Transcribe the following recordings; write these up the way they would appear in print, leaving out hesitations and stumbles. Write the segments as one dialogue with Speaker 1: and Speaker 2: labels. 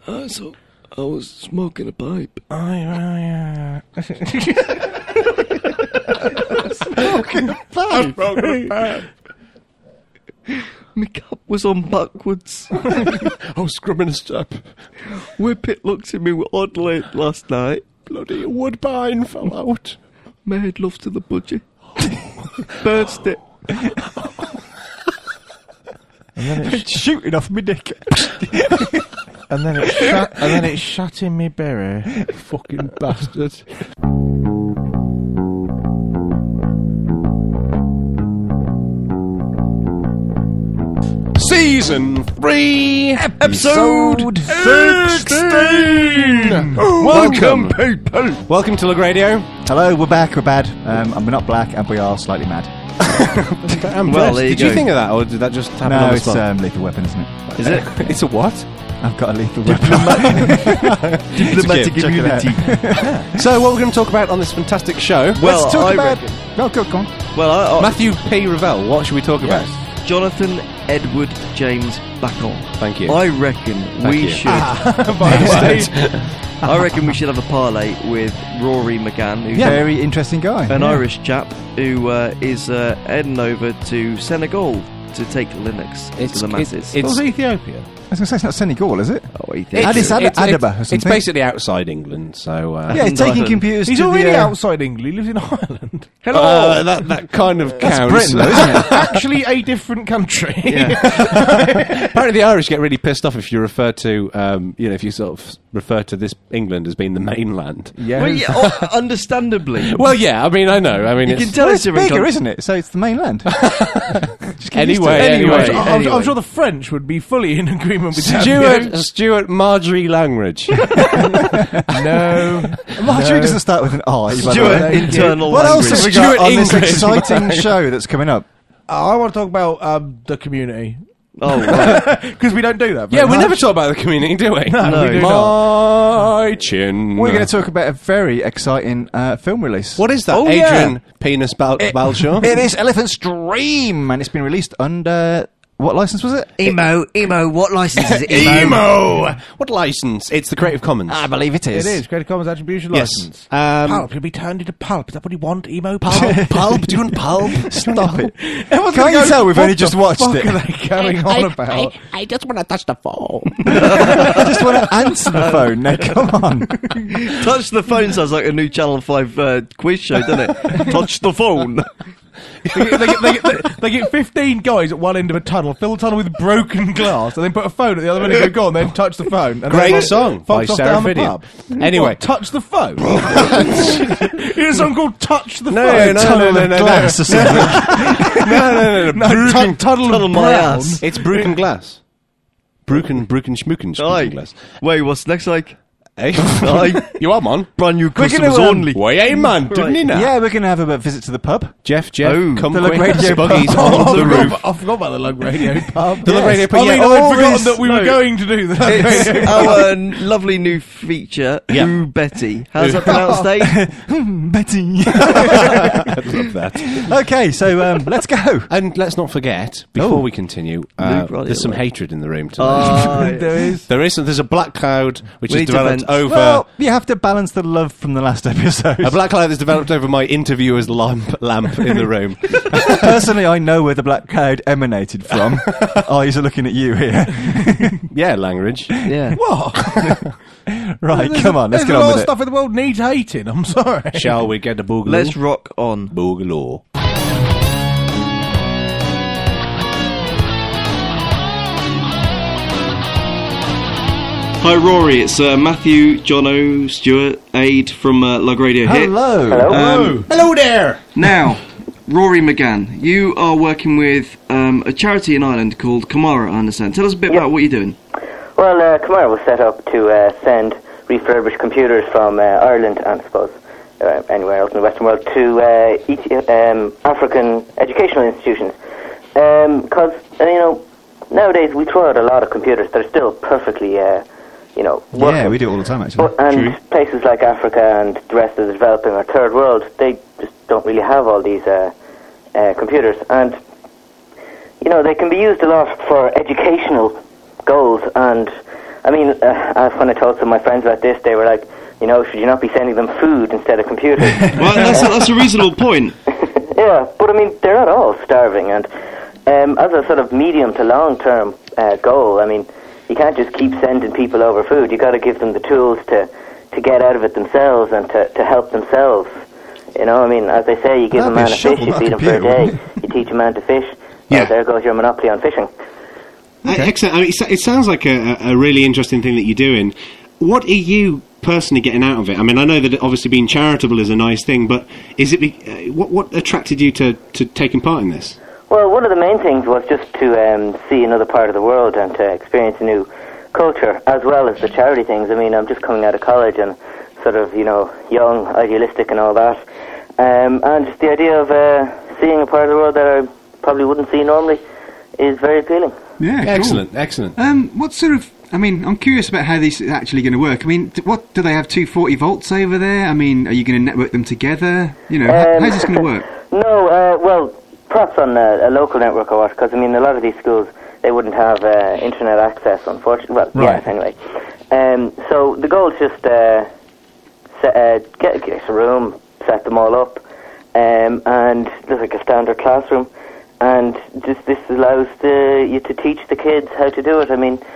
Speaker 1: So I was smoking a pipe.
Speaker 2: Smoking a pipe.
Speaker 1: My cap was on backwards.
Speaker 3: I was scrubbing a step.
Speaker 1: Whippet looked at me oddly last night.
Speaker 3: Bloody woodbine fell out.
Speaker 1: Made love to the budgie. Burst it.
Speaker 2: And then
Speaker 4: It's shooting off my dick.
Speaker 2: and then it shut in me berry.
Speaker 3: Fucking bastard. Season 3, episode 16. Welcome, people. Welcome to Lug Radio.
Speaker 4: Hello, we're back, we're bad. We're not black, and we are slightly mad.
Speaker 3: Did you think of that, or did that just happen on
Speaker 4: No,
Speaker 3: the
Speaker 4: it's
Speaker 3: spot?
Speaker 4: Lethal Weapon, isn't it?
Speaker 1: Is it?
Speaker 3: It's a what?
Speaker 4: I've got a lethal weapon.
Speaker 1: Diplomatic
Speaker 4: Check it out.
Speaker 1: immunity.
Speaker 3: So, what we're going to talk about on this fantastic show?
Speaker 1: Well,
Speaker 4: Let's talk
Speaker 1: I
Speaker 4: about...
Speaker 1: reckon-
Speaker 4: No, go on.
Speaker 1: Well, I
Speaker 3: Matthew P. Ravel, what should we talk about?
Speaker 1: Jonathan Edward James Bacon.
Speaker 3: Thank you.
Speaker 1: I reckon
Speaker 3: Thank
Speaker 1: we
Speaker 3: you.
Speaker 1: should.
Speaker 2: By the way,
Speaker 1: I reckon we should have a parlay with Rory McGann, who's
Speaker 4: Very interesting guy.
Speaker 1: an Irish chap who is heading over to Senegal to take Linux to the masses.
Speaker 2: it was Ethiopia.
Speaker 4: I was going to say, it's not Senegal, is it?
Speaker 1: Oh, Ethiopia.
Speaker 4: Addis Ababa or
Speaker 3: It's
Speaker 4: something.
Speaker 3: basically outside England, so...
Speaker 4: Yeah, it's taking
Speaker 1: Ireland.
Speaker 4: computers
Speaker 2: He's
Speaker 4: to
Speaker 2: already
Speaker 4: the...
Speaker 2: outside England. He lives in Ireland.
Speaker 1: Hello.
Speaker 3: that kind of
Speaker 4: That's
Speaker 3: counts.
Speaker 4: Britain, though, isn't it?
Speaker 2: Actually, a different country.
Speaker 3: Apparently the Irish get really pissed off if you refer to, if you sort of refer to this England as being the mainland.
Speaker 2: Yeah.
Speaker 1: Well, yeah, understandably.
Speaker 3: Well, yeah, I mean, I know. I mean,
Speaker 1: You
Speaker 3: it's...
Speaker 1: can tell
Speaker 4: Well,
Speaker 1: it's
Speaker 4: it's
Speaker 1: different
Speaker 4: bigger,
Speaker 1: countries.
Speaker 4: isn't it? So it's the mainland.
Speaker 3: Anyway.
Speaker 2: I'm sure the French would be fully in agreement with that.
Speaker 3: Stuart Marjorie Langridge.
Speaker 4: No. Marjorie doesn't start with an I. by the
Speaker 1: Stuart
Speaker 4: way.
Speaker 1: internal
Speaker 4: What else
Speaker 1: language.
Speaker 4: have we got
Speaker 3: Stuart
Speaker 4: on this
Speaker 3: English.
Speaker 4: exciting show that's coming up?
Speaker 2: I want to talk about the community.
Speaker 1: Oh, right.
Speaker 2: Because we don't do that.
Speaker 3: Yeah,
Speaker 2: very
Speaker 3: we
Speaker 2: much.
Speaker 3: never talk about the community, do we?
Speaker 2: No, we do
Speaker 3: My chin.
Speaker 4: We're going to talk about a very exciting film release.
Speaker 3: What is that?
Speaker 1: Oh, yeah.
Speaker 3: Adrian Penis Balshaw?
Speaker 4: It is Elephant's Dream, and it's been released under... What license was it?
Speaker 5: Emo, what license is it?
Speaker 3: Emo! What license? It's the Creative Commons.
Speaker 4: I believe it is.
Speaker 2: It is. Creative Commons Attribution
Speaker 3: Yes.
Speaker 2: License.
Speaker 3: Um,
Speaker 2: Pulp. You'll be turned into pulp. Is that what you want? Emo pulp?
Speaker 3: Pulp? Do you want pulp?
Speaker 4: Stop it.
Speaker 2: Everyone's
Speaker 4: Can't
Speaker 2: gonna
Speaker 4: you
Speaker 2: go,
Speaker 4: tell we've
Speaker 2: "What
Speaker 4: only
Speaker 2: the
Speaker 4: just watched
Speaker 2: fuck
Speaker 4: it?"
Speaker 2: are they going on about?
Speaker 5: I just want to touch the phone.
Speaker 4: I just want to answer the phone. Now, come on.
Speaker 1: Touch the phone sounds like a new Channel 5 quiz show, doesn't it? Touch the phone.
Speaker 2: They get 15 guys at one end of a tunnel, fill the tunnel with broken glass, and then put a phone at the other end and go on, then touch the phone. And
Speaker 3: Great
Speaker 2: then
Speaker 3: song by
Speaker 2: fox off
Speaker 3: Sarah
Speaker 2: down the
Speaker 3: Fidian.
Speaker 2: pub.
Speaker 3: Anyway.
Speaker 2: What, touch the phone? You know a song called Touch the
Speaker 3: No,
Speaker 2: Phone?
Speaker 3: no,
Speaker 4: Tunnel
Speaker 3: no,
Speaker 4: of
Speaker 3: no,
Speaker 4: glass or something.
Speaker 3: No.
Speaker 2: No, Tunnel of
Speaker 1: my
Speaker 2: Brown.
Speaker 1: ass.
Speaker 3: It's Bruken Glass. Bruken Schmuken
Speaker 1: Aye.
Speaker 3: Glass.
Speaker 1: Wait, what's next like?
Speaker 3: Hey?
Speaker 1: Aye.
Speaker 3: You are, man?
Speaker 1: Brand new
Speaker 4: gonna,
Speaker 1: customers only.
Speaker 3: Why, hey, man? Didn't he now?
Speaker 4: Yeah, we're going to have a visit to the pub.
Speaker 3: Jeff,
Speaker 1: Oh,
Speaker 3: come
Speaker 4: the Lug
Speaker 3: quick.
Speaker 4: Radio
Speaker 3: Buggies
Speaker 4: pub.
Speaker 3: on the roof.
Speaker 2: I forgot about the Lug Radio pub.
Speaker 3: The Lug Radio pub,
Speaker 2: I mean,
Speaker 3: yeah.
Speaker 2: I'd
Speaker 3: all
Speaker 2: forgotten
Speaker 3: this-
Speaker 2: that we were going to do the Lug
Speaker 1: It's
Speaker 2: Radio
Speaker 1: our lovely new feature,
Speaker 3: Yeah.
Speaker 1: Ooh Betty. How's that pronounced, Dave?
Speaker 4: Betty.
Speaker 3: I love that.
Speaker 4: Okay, so let's go.
Speaker 3: And let's not forget, before we continue,
Speaker 1: Luke Radio
Speaker 3: there's some
Speaker 1: Live.
Speaker 3: hatred in the room tonight.
Speaker 2: There is.
Speaker 3: There's a black cloud which
Speaker 1: We
Speaker 3: is
Speaker 1: need to
Speaker 3: developed
Speaker 1: vent.
Speaker 3: over...
Speaker 4: Well, you have to balance the love from the last episode.
Speaker 3: a black cloud that's developed over my interviewer's lamp in the room.
Speaker 4: Personally, I know where the black cloud emanated from. Eyes are looking at you here.
Speaker 3: Yeah, Langridge.
Speaker 1: Yeah.
Speaker 2: What?
Speaker 4: Right, come on, let's
Speaker 2: There's
Speaker 4: get
Speaker 2: a
Speaker 4: on
Speaker 2: lot
Speaker 4: with
Speaker 2: of
Speaker 4: it.
Speaker 2: stuff in the world needs hating. I'm sorry.
Speaker 3: Shall we get the boogaloo?
Speaker 1: Let's rock on.
Speaker 3: Boogaloo.
Speaker 1: Hi Rory, it's Matthew, Jono, Stuart, Aid from Lug Radio here.
Speaker 4: Hello.
Speaker 3: Hello there!
Speaker 1: Now, Rory McGann, you are working with a charity in Ireland called Kamara, I understand. Tell us a bit about what you're doing.
Speaker 6: Well, Kamara was set up to send refurbished computers from Ireland and, I suppose, anywhere else in the Western world to African educational institutions. Because, nowadays we throw out a lot of computers that are still perfectly, working.
Speaker 4: Yeah, we do it all the time, actually.
Speaker 6: And places like Africa and the rest of the developing or third world, they just don't really have all these computers. And, they can be used a lot for educational goals, and I mean, when I told some of my friends about this, they were like, you know, should you not be sending them food instead of computers?
Speaker 1: Well, that's a reasonable point.
Speaker 6: Yeah, but I mean, they're not all starving, and as a sort of medium to long-term goal, I mean, you can't just keep sending people over food. You got to give them the tools to get out of it themselves and to help themselves. You know, I mean, as they say, you give a man a fish, you feed him for a day. You teach a man to fish.
Speaker 7: Yeah.
Speaker 6: Well, there goes your monopoly on fishing.
Speaker 7: Excellent. I mean, it sounds like a really interesting thing that you're doing. What are you personally getting out of it? I mean, I know that obviously being charitable is a nice thing, but is it what attracted you to taking part in this?
Speaker 6: Well, one of the main things was just to see another part of the world and to experience a new culture, as well as the charity things. I mean, I'm just coming out of college and sort of, you know, young, idealistic and all that. And just the idea of seeing a part of the world that I probably wouldn't see normally is very appealing.
Speaker 8: Yeah, cool.
Speaker 7: Excellent.
Speaker 8: What sort of... I mean, I'm curious about how this is actually going to work. I mean, what do they have 240 volts over there? I mean, are you going to network them together? You know, how's this going to work?
Speaker 6: No, well, perhaps on a local network or what, because, I mean, a lot of these schools, they wouldn't have internet access, unfortunately. Well,
Speaker 8: right.
Speaker 6: Yes, anyway. So the goal is just get a room, set them all up, and there's like a standard classroom, and just this allows you to teach the kids how to do it. I mean,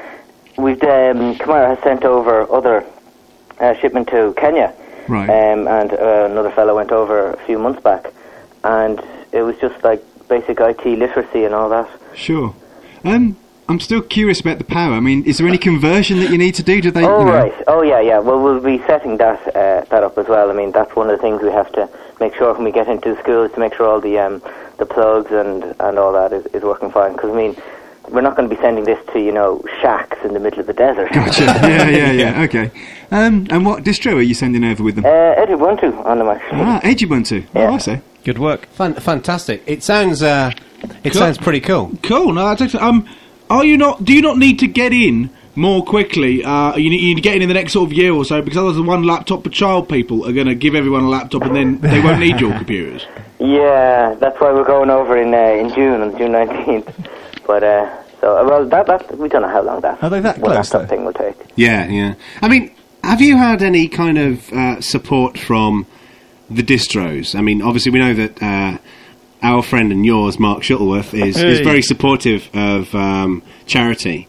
Speaker 6: Kamara has sent over other shipment to Kenya,
Speaker 8: right?
Speaker 6: And another fellow went over a few months back, and it was just like basic IT literacy and all that.
Speaker 8: Sure. I'm still curious about the power. I mean, is there any conversion that you need to do? Do they?
Speaker 6: Oh, right. Oh, yeah. Well, we'll be setting that up as well. I mean, that's one of the things we have to make sure when we get into the schools, to make sure all the plugs and all that is working fine. Because, I mean, we're not going to be sending this to, you know, shacks in the middle of the desert.
Speaker 8: Gotcha. Yeah. Okay. And what distro are you sending over with them?
Speaker 6: Edubuntu on them, actually.
Speaker 8: Edubuntu.
Speaker 6: Yeah.
Speaker 8: Oh, I see.
Speaker 3: Good work. Fantastic. It sounds sounds pretty cool.
Speaker 2: Cool. No, that's excellent. Do you not need to get in more quickly? You need to get in the next sort of year or so, because otherwise the one laptop per child people are going to give everyone a laptop and then they won't need your computers.
Speaker 6: Yeah, that's why we're going over in June, on June 19th. But, that we don't know how long that
Speaker 4: Are they that close,
Speaker 6: laptop thing will take.
Speaker 7: Yeah. I mean, have you had any kind of support from the distros? I mean, obviously we know that our friend and yours, Mark Shuttleworth, is very supportive of charity.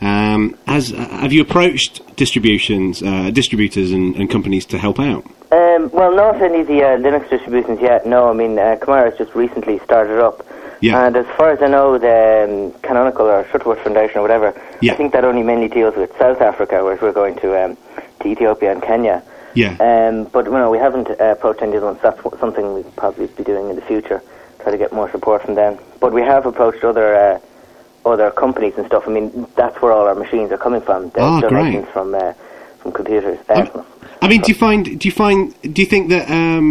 Speaker 7: Have you approached distributors and companies to help out?
Speaker 6: Well, not any of the Linux distributions yet, no. I mean, Kamara has just recently started up.
Speaker 7: Yeah.
Speaker 6: And as far as I know, the Canonical or Shuttleworth Foundation or whatever,
Speaker 7: yeah.
Speaker 6: I think that only mainly deals with South Africa, whereas we're going to Ethiopia and Kenya.
Speaker 7: Yeah.
Speaker 6: But, we haven't approached any of the ones. That's something we'll probably be doing in the future, try to get more support from them. But we have approached other companies and stuff. I mean, that's where all our machines are coming from. The donations from computers.
Speaker 7: I mean, do you think that?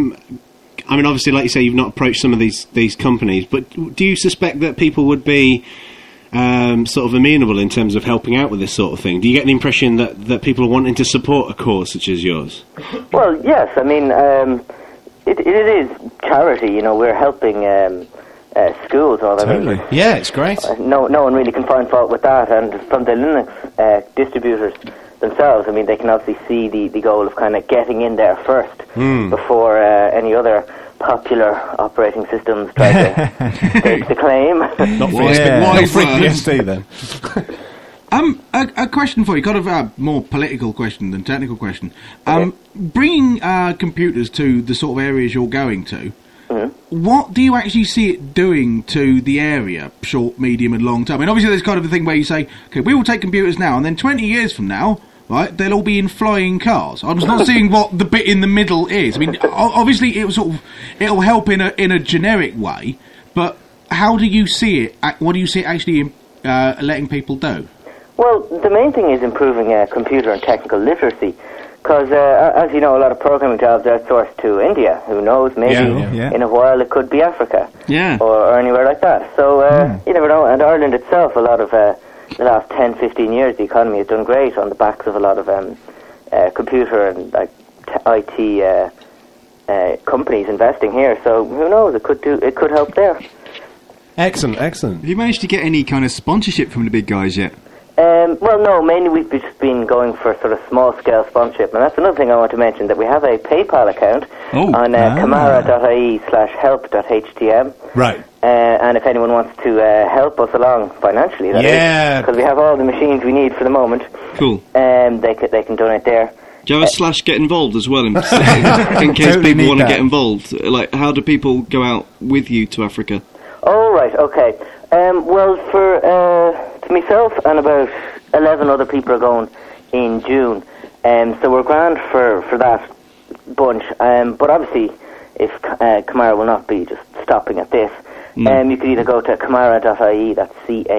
Speaker 7: I mean, obviously, like you say, you've not approached some of these companies, but do you suspect that people would be sort of amenable in terms of helping out with this sort of thing? Do you get the impression that people are wanting to support a cause such as yours?
Speaker 6: Well, yes. I mean, it is charity. You know, we're helping schools.
Speaker 3: Totally. Yeah, it's great.
Speaker 6: No one really can find fault with that. And from the Linux distributors themselves, I mean, they can obviously see the goal of kind of getting in there first before any other popular operating systems try to stake the claim.
Speaker 3: Not free PST then.
Speaker 2: A question for you, kind of a more political question than technical question. Bringing computers to the sort of areas you're going to, what do you actually see it doing to the area, short, medium and long term? I mean, obviously there's kind of a thing where you say, okay, we will take computers now, and then 20 years from now, right, they'll all be in flying cars. I'm just not seeing what the bit in the middle is. I mean, obviously it'll help in a generic way, but how do you see it? What do you see it actually letting people do?
Speaker 6: Well, the main thing is improving computer and technical literacy, because as you know, a lot of programming jobs are outsourced to India. Who knows? Maybe in a while it could be Africa, or anywhere like that. So you never know. And Ireland itself, a lot of the last 10, 15 years, the economy has done great on the backs of a lot of computer and IT companies investing here. So who knows? It could help there.
Speaker 3: Excellent.
Speaker 8: Have you managed to get any kind of sponsorship from the big guys yet?
Speaker 6: Well, no, mainly we've just been going for sort of small-scale sponsorship, and that's another thing I want to mention, that we have a PayPal account on kamara.ie/help.htm.
Speaker 7: Right.
Speaker 6: And if anyone wants to help us along financially, because we have all the machines we need for the moment.
Speaker 1: Cool.
Speaker 6: They can donate there.
Speaker 1: Do you have a /get involved as well, in case
Speaker 4: Totally
Speaker 1: people want to
Speaker 4: need
Speaker 1: get
Speaker 4: that.
Speaker 1: involved? Like, how do people go out with you to Africa?
Speaker 6: Oh, right, okay. Well, for to myself and about 11 other people are going in June. So we're grand for that bunch. But obviously, if Kamara will not be just stopping at this, you could either go to kamara.ie, that's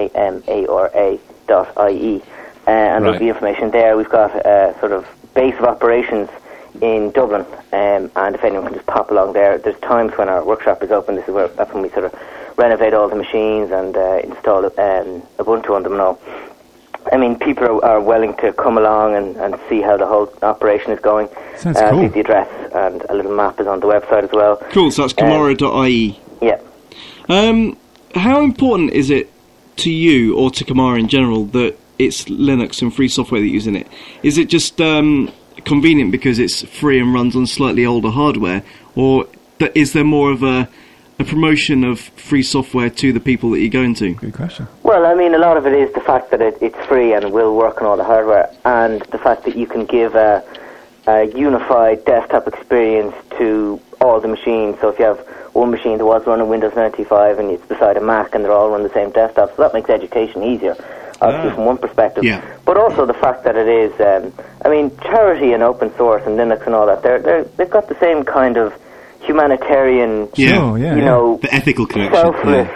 Speaker 6: CAMARA.ie, and there'll be information there. We've got sort of base of operations in Dublin, and if anyone can just pop along there. There's times when our workshop is open. That's when we sort of renovate all the machines and install Ubuntu on them and all. I mean, people are willing to come along and see how the whole operation is going.
Speaker 4: Sounds cool.
Speaker 6: See the address, and a little map is on the website as well.
Speaker 1: Cool, so that's kamara.ie.
Speaker 6: Yeah.
Speaker 1: How important is it to you, or to Kamara in general, that it's Linux and free software that you're using it? Is it just convenient because it's free and runs on slightly older hardware, or is there more of a promotion of free software to the people that you're going to?
Speaker 4: Good question.
Speaker 6: Well, I mean, a lot of it is the fact that it's free and will work on all the hardware, and the fact that you can give a unified desktop experience to all the machines. So if you have one machine that was running Windows 95 and it's beside a Mac and they're all running the same desktop, so that makes education easier, obviously from one perspective.
Speaker 7: Yeah.
Speaker 6: But also the fact that it is, I mean, charity and open source and Linux and all that, they've got the same kind of humanitarian,
Speaker 4: Sure, yeah,
Speaker 6: you know,
Speaker 7: The ethical connection.
Speaker 6: selfless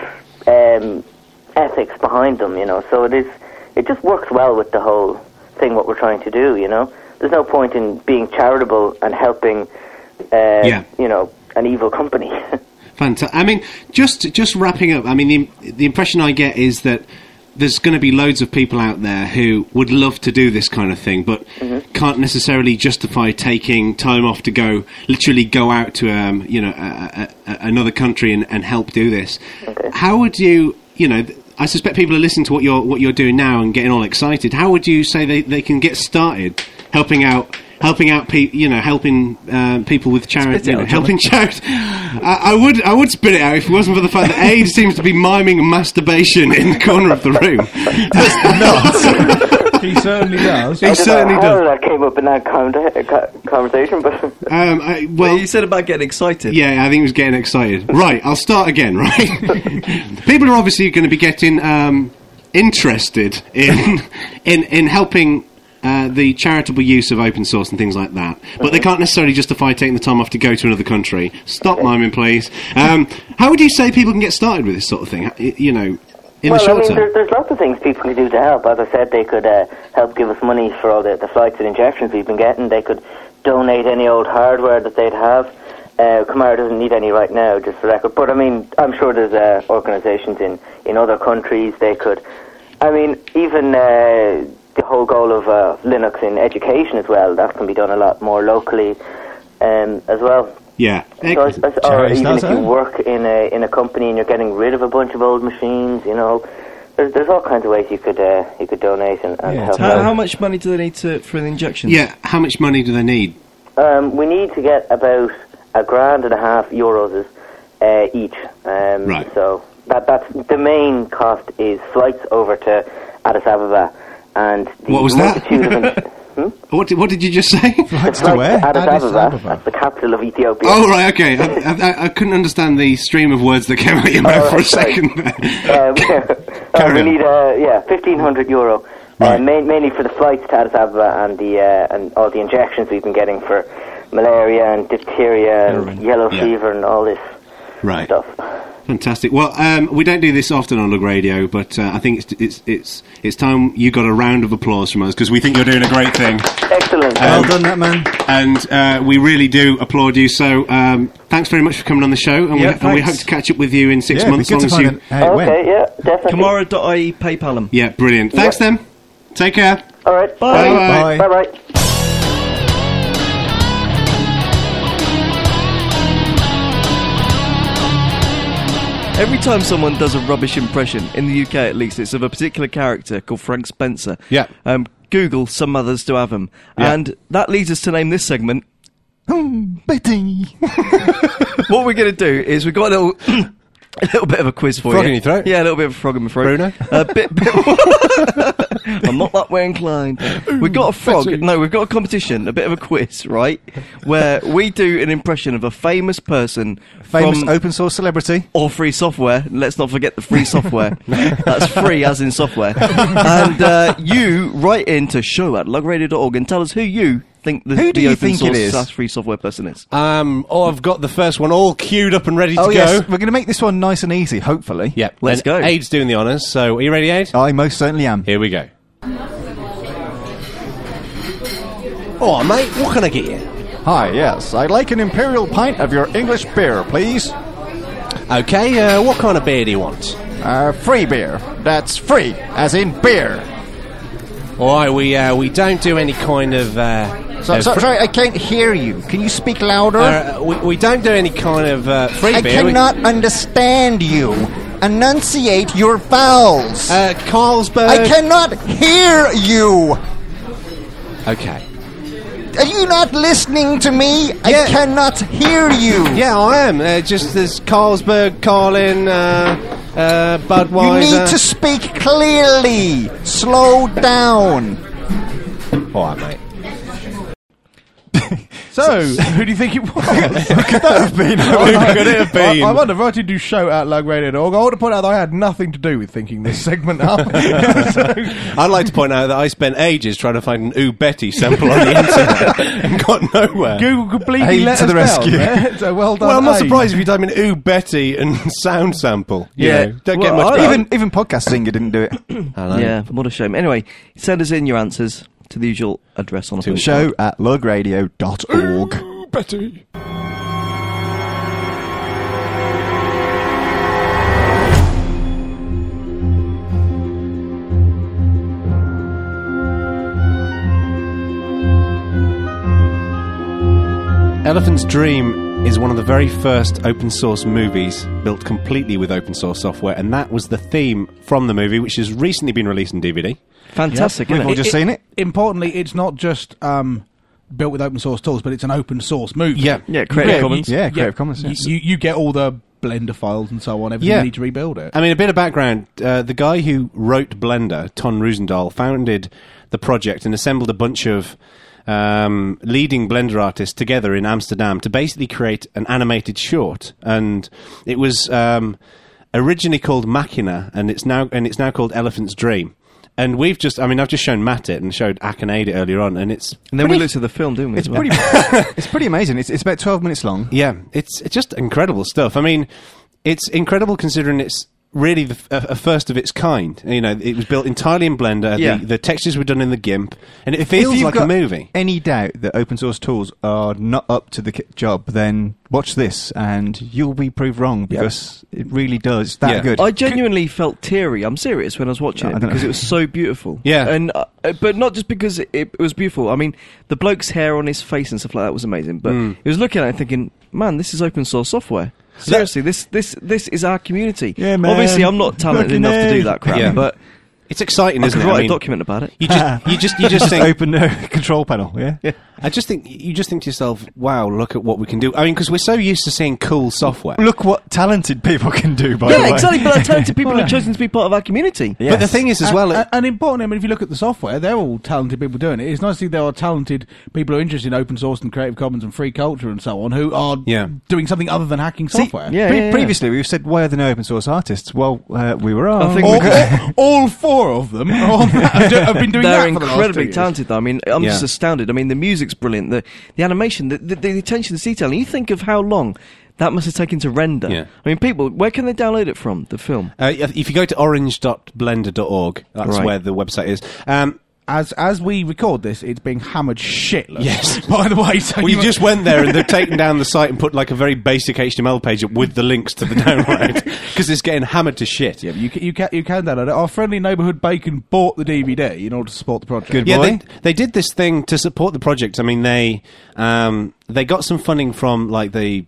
Speaker 6: ethics behind them, you know. So it just works well with the whole thing, what we're trying to do, you know. There's no point in being charitable and helping, you know, an evil company.
Speaker 7: Fantastic. I mean, just wrapping up, I mean, the impression I get is that there's going to be loads of people out there who would love to do this kind of thing, but can't necessarily justify taking time off to literally go out to, another country and help do this.
Speaker 6: Okay.
Speaker 7: How would you, I suspect people are listening to what you're doing now and getting all excited. How would you say they can get started helping out people, helping people with charity, helping charity. I would spit it out if it wasn't for the fact that Abe seems to be miming masturbation in the corner of the room.
Speaker 3: He certainly does.
Speaker 7: He certainly
Speaker 6: How
Speaker 7: does.
Speaker 6: that came up in that conversation, but
Speaker 7: Well,
Speaker 9: you said about getting excited.
Speaker 7: yeah, I think he was getting excited. Right, I'll start again. Right, people are obviously going to be getting interested in helping. The charitable use of open source and things like that, but they can't necessarily justify taking the time off to go to another country. Stop miming, please. How would you say people can get started with this sort of thing? In the short term.
Speaker 6: There's lots of things people can do to help. As I said, they could help give us money for all the flights and injections we've been getting. They could donate any old hardware that they'd have. Kamara doesn't need any right now, just for the record. But I mean, I'm sure there's organisations in other countries. They could. I mean, even. The whole goal of Linux in education as well, that can be done a lot more locally as well.
Speaker 7: Yeah.
Speaker 6: So, or even if you work in a company and you're getting rid of a bunch of old machines, you know, there's all kinds of ways you could donate and help out.
Speaker 9: How much money do they need for the injections?
Speaker 7: Yeah, how much money do they need?
Speaker 6: We need to get about €1.50 each.
Speaker 7: Right.
Speaker 6: So that's the main cost is flights over to Addis Ababa. And
Speaker 7: what was that? What did you just say?
Speaker 4: Flights to where?
Speaker 6: Addis Ababa. That's the capital of Ethiopia.
Speaker 7: Oh, right, okay. I couldn't understand the stream of words that came out of your mouth for a second there.
Speaker 6: We need €1,500,
Speaker 7: Right.
Speaker 6: mainly for the flights to Addis Ababa and all the injections we've been getting for malaria and diphtheria and yellow fever and all this stuff.
Speaker 7: Fantastic. Well, we don't do this often on Lug Radio, but I think it's time you got a round of applause from us because we think you're doing a great thing.
Speaker 6: Excellent.
Speaker 8: Well done, that man.
Speaker 7: And we really do applaud you. So thanks very much for coming on the show, and, we hope to catch up with you in 6 months.
Speaker 4: Good to find out how it went.
Speaker 6: Okay, yeah, definitely.
Speaker 9: Kamara.ie, PayPal them.
Speaker 7: Yeah, brilliant. Thanks, then. Take care.
Speaker 6: All right.
Speaker 7: Bye.
Speaker 6: Bye-bye.
Speaker 9: Every time someone does a rubbish impression, in the UK at least, it's of a particular character called Frank Spencer.
Speaker 3: Yeah.
Speaker 9: Google, some others do have them.
Speaker 3: Yeah.
Speaker 9: And that leads us to name this segment.
Speaker 4: Betty.
Speaker 9: What we're going to do is we've got a little bit of a quiz for
Speaker 3: Frog
Speaker 9: you.
Speaker 3: in your throat?
Speaker 9: Yeah, a little bit of a frog in my throat.
Speaker 3: Bruno?
Speaker 9: A bit. I'm not that way inclined. We've got a frog. No, we've got a competition, a bit of a quiz, right? Where we do an impression of a famous person
Speaker 4: Famous
Speaker 9: from
Speaker 4: open source celebrity.
Speaker 9: or free software. Let's not forget the free software. That's free as in software. And you write in to show@lugradio.org and tell us who you think the
Speaker 4: Who do you
Speaker 9: open
Speaker 4: think it is?
Speaker 9: source / free software person is.
Speaker 3: I've got the first one all queued up and ready to
Speaker 4: Oh,
Speaker 3: go.
Speaker 4: yes. We're going to make this one nice and easy, hopefully.
Speaker 3: Yeah,
Speaker 9: Let's
Speaker 3: and
Speaker 9: go.
Speaker 3: Aid's doing the honours, so are you ready, Aid?
Speaker 4: I most certainly am.
Speaker 3: Here we go. Oh, mate, what can I get you?
Speaker 4: Hi, yes. I'd like an imperial pint of your English beer, please.
Speaker 3: Okay, what kind of beer do you want?
Speaker 4: Free beer. That's free, as in beer.
Speaker 3: Alright, we don't do any kind of,
Speaker 4: Sorry, I can't hear you. Can you speak louder?
Speaker 3: we don't do any kind of, free
Speaker 4: I
Speaker 3: beer.
Speaker 4: cannot understand you. Enunciate your vowels.
Speaker 3: Carlsberg.
Speaker 4: I cannot hear you.
Speaker 3: Okay.
Speaker 4: Are you not listening to me?
Speaker 3: Yeah.
Speaker 4: I cannot hear you.
Speaker 3: Yeah, I am. Just there's Carlsberg, Carlin, Budweiser.
Speaker 4: You need to speak clearly. Slow down.
Speaker 3: Alright, mate.
Speaker 2: So, who do you think it was?
Speaker 4: Could that have been?
Speaker 3: Who could it have been?
Speaker 2: I wonder if I did do show@lugradio.org. I want to point out that I had nothing to do with thinking this segment up.
Speaker 3: I'd like to point out that I spent ages trying to find an Ooh Betty sample on the internet and got nowhere.
Speaker 2: Google completely
Speaker 4: Aid
Speaker 2: let
Speaker 4: to
Speaker 2: us
Speaker 4: the rescue.
Speaker 2: down. Yeah? So well done.
Speaker 3: Well, I'm not
Speaker 2: Aid.
Speaker 3: surprised if you type in Ooh Betty and sound sample. You
Speaker 9: Yeah.
Speaker 3: know, don't
Speaker 9: Well,
Speaker 3: get much
Speaker 9: I-
Speaker 3: better.
Speaker 4: Even Podcast Singer didn't do it.
Speaker 9: Yeah, what a shame. Anyway, send us in your answers to the usual address on a postcard.
Speaker 4: Show@lugradio.org.
Speaker 3: Betty. Elephant's Dream is one of the very first open source movies built completely with open source software, and that was the theme from the movie, which has recently been released in DVD.
Speaker 9: Fantastic,
Speaker 4: We've
Speaker 9: isn't
Speaker 4: all
Speaker 9: it?
Speaker 4: just seen it.
Speaker 2: Importantly, it's not just built with open source tools, but it's an open source movie.
Speaker 3: Yeah.
Speaker 9: Yeah, Creative Commons.
Speaker 4: Yeah, Creative Commons. Yeah.
Speaker 2: You get all the Blender files and so on. Everything
Speaker 3: Yeah.
Speaker 2: you need to rebuild it.
Speaker 3: I mean, a bit of background. The guy who wrote Blender, Ton Roosendahl, founded the project and assembled a bunch of leading Blender artists together in Amsterdam to basically create an animated short. And it was originally called Machina, and it's now called Elephant's Dream. And I've just shown Matt it and showed Ak and Aid it earlier on, and it's
Speaker 9: And then we looked at the film, didn't we?
Speaker 4: It's
Speaker 9: as well?
Speaker 4: pretty. It's pretty amazing. It's about 12 minutes long.
Speaker 3: yeah, it's just incredible stuff. I mean, it's incredible considering it's really a first of its kind. You know, it was built entirely in Blender.
Speaker 9: Yeah.
Speaker 3: The textures were done in the GIMP, and it feels
Speaker 4: If you've
Speaker 3: like a
Speaker 4: got
Speaker 3: movie.
Speaker 4: any doubt that open source tools are not up to the job, then watch this and you'll be proved wrong, because it really does. It's that
Speaker 3: Yeah.
Speaker 4: good.
Speaker 9: I genuinely felt teary. I'm serious when I was watching
Speaker 4: I
Speaker 9: it
Speaker 4: don't know.
Speaker 9: because it was so beautiful.
Speaker 3: Yeah.
Speaker 9: and but not just because it was beautiful. I mean, the bloke's hair on his face and stuff like that was amazing. But he was looking at it thinking, "Man, this is open source software. Seriously, this is our community."
Speaker 4: Yeah, man.
Speaker 9: Obviously, I'm not talented
Speaker 4: Fucking
Speaker 9: enough to do
Speaker 4: hell.
Speaker 9: that crap,
Speaker 3: Yeah.
Speaker 9: but
Speaker 3: It's exciting,
Speaker 9: I
Speaker 3: isn't
Speaker 9: could
Speaker 3: it?
Speaker 9: write
Speaker 3: I
Speaker 9: a
Speaker 3: mean,
Speaker 9: document about it.
Speaker 3: you just think.
Speaker 4: open control panel. Yeah.
Speaker 3: I just think you just think to yourself, "Wow, look at what we can do." I mean, because we're so used to seeing cool software.
Speaker 4: Look what talented people can do. By the
Speaker 9: Yeah,
Speaker 4: way.
Speaker 9: exactly. But talented people have chosen to be part of our community.
Speaker 4: Yes.
Speaker 3: But the thing is, as well,
Speaker 2: And importantly, I mean, if you look at the software, they're all talented people doing it. It's nice to see there are talented people who are interested in open source and Creative Commons and free culture and so on, who are doing something other than hacking software.
Speaker 4: Previously, we've said, why are there no open source artists? Well, we were
Speaker 9: I
Speaker 4: wrong.
Speaker 9: think
Speaker 2: all four of them are on that, have been doing
Speaker 9: They're
Speaker 2: that for the last 2
Speaker 9: incredibly
Speaker 2: years.
Speaker 9: talented, though. I mean, I'm
Speaker 3: Yeah.
Speaker 9: just astounded. I mean, the music's brilliant. The animation, the attention to detail. And you think of how long that must have taken to render.
Speaker 3: Yeah.
Speaker 9: I mean, people, where can they download it from, the film?
Speaker 3: if you go to orange.blender.org, that's
Speaker 9: Right.
Speaker 3: where the website is.
Speaker 2: As we record this, it's being hammered shitless.
Speaker 3: Yes.
Speaker 2: By the way, so
Speaker 3: Well, you just went there and they've taken down the site and put like a very basic HTML page up with the links to the download because it's getting hammered to shit.
Speaker 2: Yeah, but you can download it. Our friendly neighbourhood bacon bought the DVD in order to support the project.
Speaker 4: Good
Speaker 3: Yeah,
Speaker 4: boy.
Speaker 3: they did this thing to support the project. I mean, they they got some funding from like the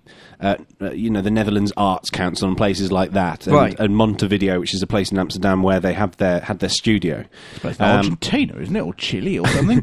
Speaker 3: the Netherlands Arts Council and places like that, and,
Speaker 9: Right.
Speaker 3: and Montevideo, which is a place in Amsterdam where they had their studio.
Speaker 2: It's Argentina, isn't it, or Chile or something?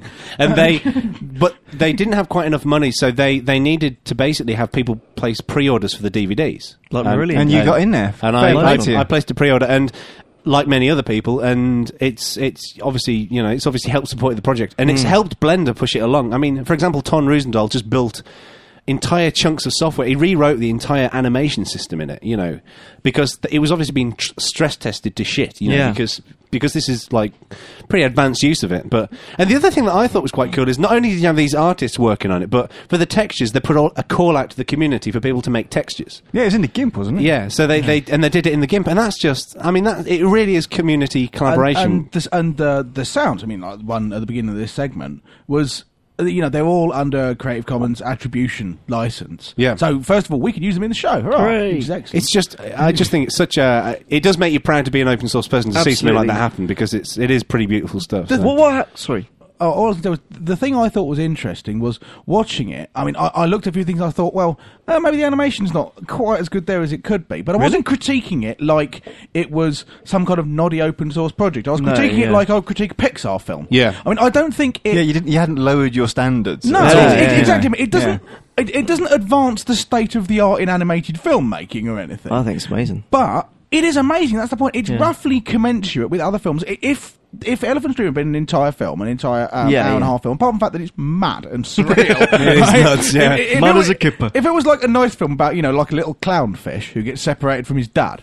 Speaker 3: But they didn't have quite enough money, so they needed to basically have people place pre-orders for the DVDs.
Speaker 9: Like Marillion.
Speaker 4: And you got in there.
Speaker 3: And
Speaker 4: Fair play to you.
Speaker 3: I placed a pre-order, and like many other people, and it's obviously it's obviously helped support the project, and it's helped Blender push it along. I mean, for example, Ton Roosendahl just built entire chunks of software. He rewrote the entire animation system in it, because it was obviously being stress tested to shit, because this is like pretty advanced use of it. And the other thing that I thought was quite cool is not only did you have these artists working on it, but for the textures, they put a call out to the community for people to make textures.
Speaker 4: Yeah, it was in the GIMP, wasn't it?
Speaker 3: Yeah, so they did it in the GIMP, and that's just, I mean, it really is community collaboration.
Speaker 2: And the sounds. I mean, like one at the beginning of this segment was. They're all under Creative Commons attribution license.
Speaker 3: Yeah.
Speaker 2: So first of all, we could use them in the show. Hooray! Which is excellent.
Speaker 3: It's just, I just think it's such a. It does make you proud to be an open source person to see something like that happen, because it is pretty beautiful stuff.
Speaker 9: Sorry.
Speaker 2: Oh, all I was gonna say was, the thing I thought was interesting was watching it. I mean, I looked at a few things. I thought, well, maybe the animation's not quite as good there as it could be. But I wasn't critiquing it like it was some kind of noddy open source project. I was critiquing it like I would critique a Pixar film.
Speaker 3: Yeah.
Speaker 2: I mean, I don't think it.
Speaker 4: Yeah, you hadn't lowered your standards.
Speaker 2: No, exactly. It doesn't.
Speaker 4: Yeah.
Speaker 2: It doesn't advance the state of the art in animated filmmaking or anything.
Speaker 9: I think it's amazing.
Speaker 2: But it is amazing. That's the point. It's roughly commensurate with other films. If Elephant's Dream had been an entire film, an entire hour and a half film, apart from the fact that it's mad and surreal,
Speaker 3: nuts, yeah.
Speaker 9: Mad as a kipper.
Speaker 2: If it was like a nice film about like a little clownfish who gets separated from his dad,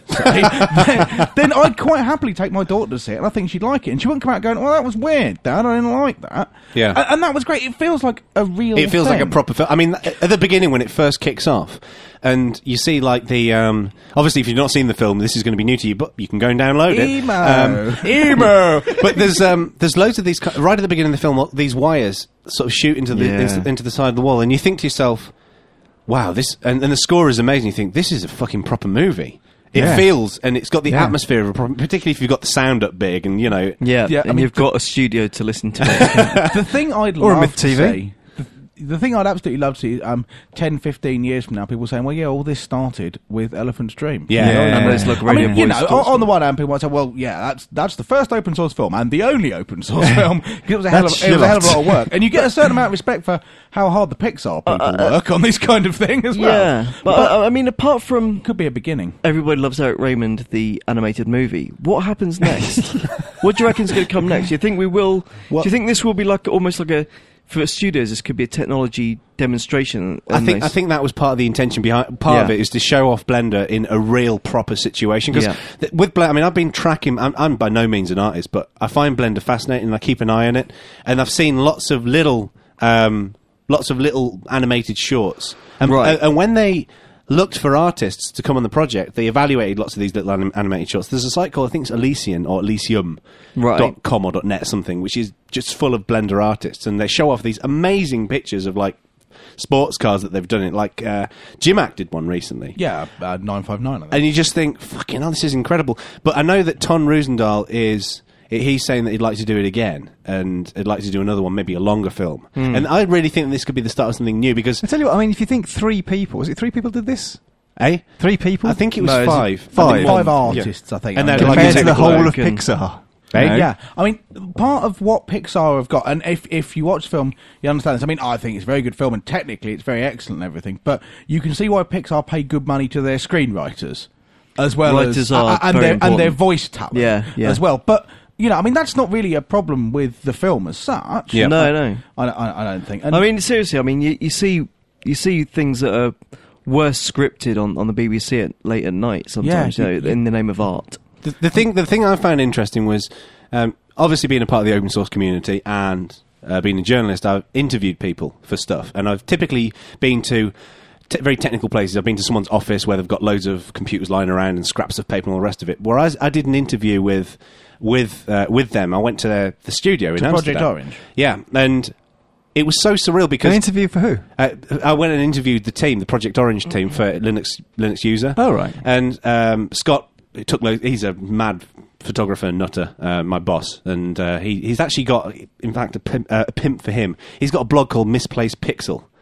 Speaker 2: then I'd quite happily take my daughter to see it, and I think she'd like it, and she wouldn't come out going, "Well, that was weird, Dad. I didn't like that."
Speaker 3: Yeah,
Speaker 2: and that was great. It feels like a real.
Speaker 3: It feels
Speaker 2: thing.
Speaker 3: like a proper film. I mean, at the beginning when it first kicks off, and you see like the obviously if you've not seen the film, this is going to be new to you, but you can go and download it.
Speaker 2: Emo.
Speaker 3: But there's loads of these right at the beginning of the film. These wires sort of shoot into the side of the wall, and you think to yourself, "Wow, this!" And the score is amazing. You think this is a fucking proper movie. It feels, and it's got the atmosphere of a proper, particularly if you've got the sound up big, and
Speaker 9: and you've got a studio to listen to it.
Speaker 2: The thing I'd
Speaker 4: Or a
Speaker 2: love
Speaker 4: myth
Speaker 2: to
Speaker 4: TV.
Speaker 2: see. The thing I'd absolutely love to see is 10, 15 years from now, people saying, well, yeah, all this started with Elephant's Dream.
Speaker 9: And there's like radio voice
Speaker 2: on the one hand, people might say, well, yeah, that's the first open source film and the only open source film. 'Cause it was a hell of a lot of work. And you get a certain amount of respect for how hard the Pixar people work on this kind of thing as well.
Speaker 9: Yeah, but I mean, apart from...
Speaker 2: Could be a beginning.
Speaker 9: Everybody Loves Eric Raymond, the animated movie. What happens next? What do you reckon's going to come next? Do you think we will... do you think this will be like almost like a... For studios, this could be a technology demonstration.
Speaker 3: I think that was part of the intention behind. Part of it is to show off Blender in a real proper situation. Because with Blender, I mean, I've been tracking. I'm by no means an artist, but I find Blender fascinating, and I keep an eye on it. And I've seen lots of little animated shorts. And when they looked for artists to come on the project, they evaluated lots of these little animated shorts. There's a site called, I think it's Elysian or Elysium.com or .net something, which is just full of Blender artists, and they show off these amazing pictures of like sports cars that they've done it. Like Jimac did one recently.
Speaker 2: Yeah, 959. I think.
Speaker 3: And you just think, fucking hell, this is incredible. But I know that Ton Roosendahl he's saying that he'd like to do it again, and he'd like to do another one, maybe a longer film. And I really think that this could be the start of something new, because...
Speaker 4: I tell you what, I mean, if you think 3 people... Was it 3 people did this? 3 people?
Speaker 3: I think it was 5.
Speaker 2: 5 artists, I think.
Speaker 3: And
Speaker 2: I
Speaker 3: they're
Speaker 2: mean,
Speaker 4: compared to the whole of Pixar.
Speaker 2: Yeah, I mean, part of what Pixar have got, and if you watch the film, you understand this. I mean, I think it's a very good film, and technically it's very excellent and everything, but you can see why Pixar pay good money to their screenwriters, as well as... and their voice talent as well. But... I mean, that's not really a problem with the film as such.
Speaker 9: Yeah. No.
Speaker 2: I don't think.
Speaker 9: And I mean, seriously, I mean, you see things that are worse scripted on the BBC late at night sometimes, in the name of art.
Speaker 3: The thing I found interesting was, obviously being a part of the open source community and being a journalist, I've interviewed people for stuff, and I've typically been to very technical places. I've been to someone's office where they've got loads of computers lying around and scraps of paper and all the rest of it. Whereas I did an interview with them. I went to the studio in Amsterdam.
Speaker 2: Project Orange.
Speaker 3: Yeah, and it was so surreal because...
Speaker 4: An interview for who?
Speaker 3: I went and interviewed the team, the Project Orange team for Linux User.
Speaker 4: Oh, right.
Speaker 3: And Scott took he's a mad photographer and nutter, my boss, and he's actually got, in fact, a pimp for him. He's got a blog called Misplaced Pixel.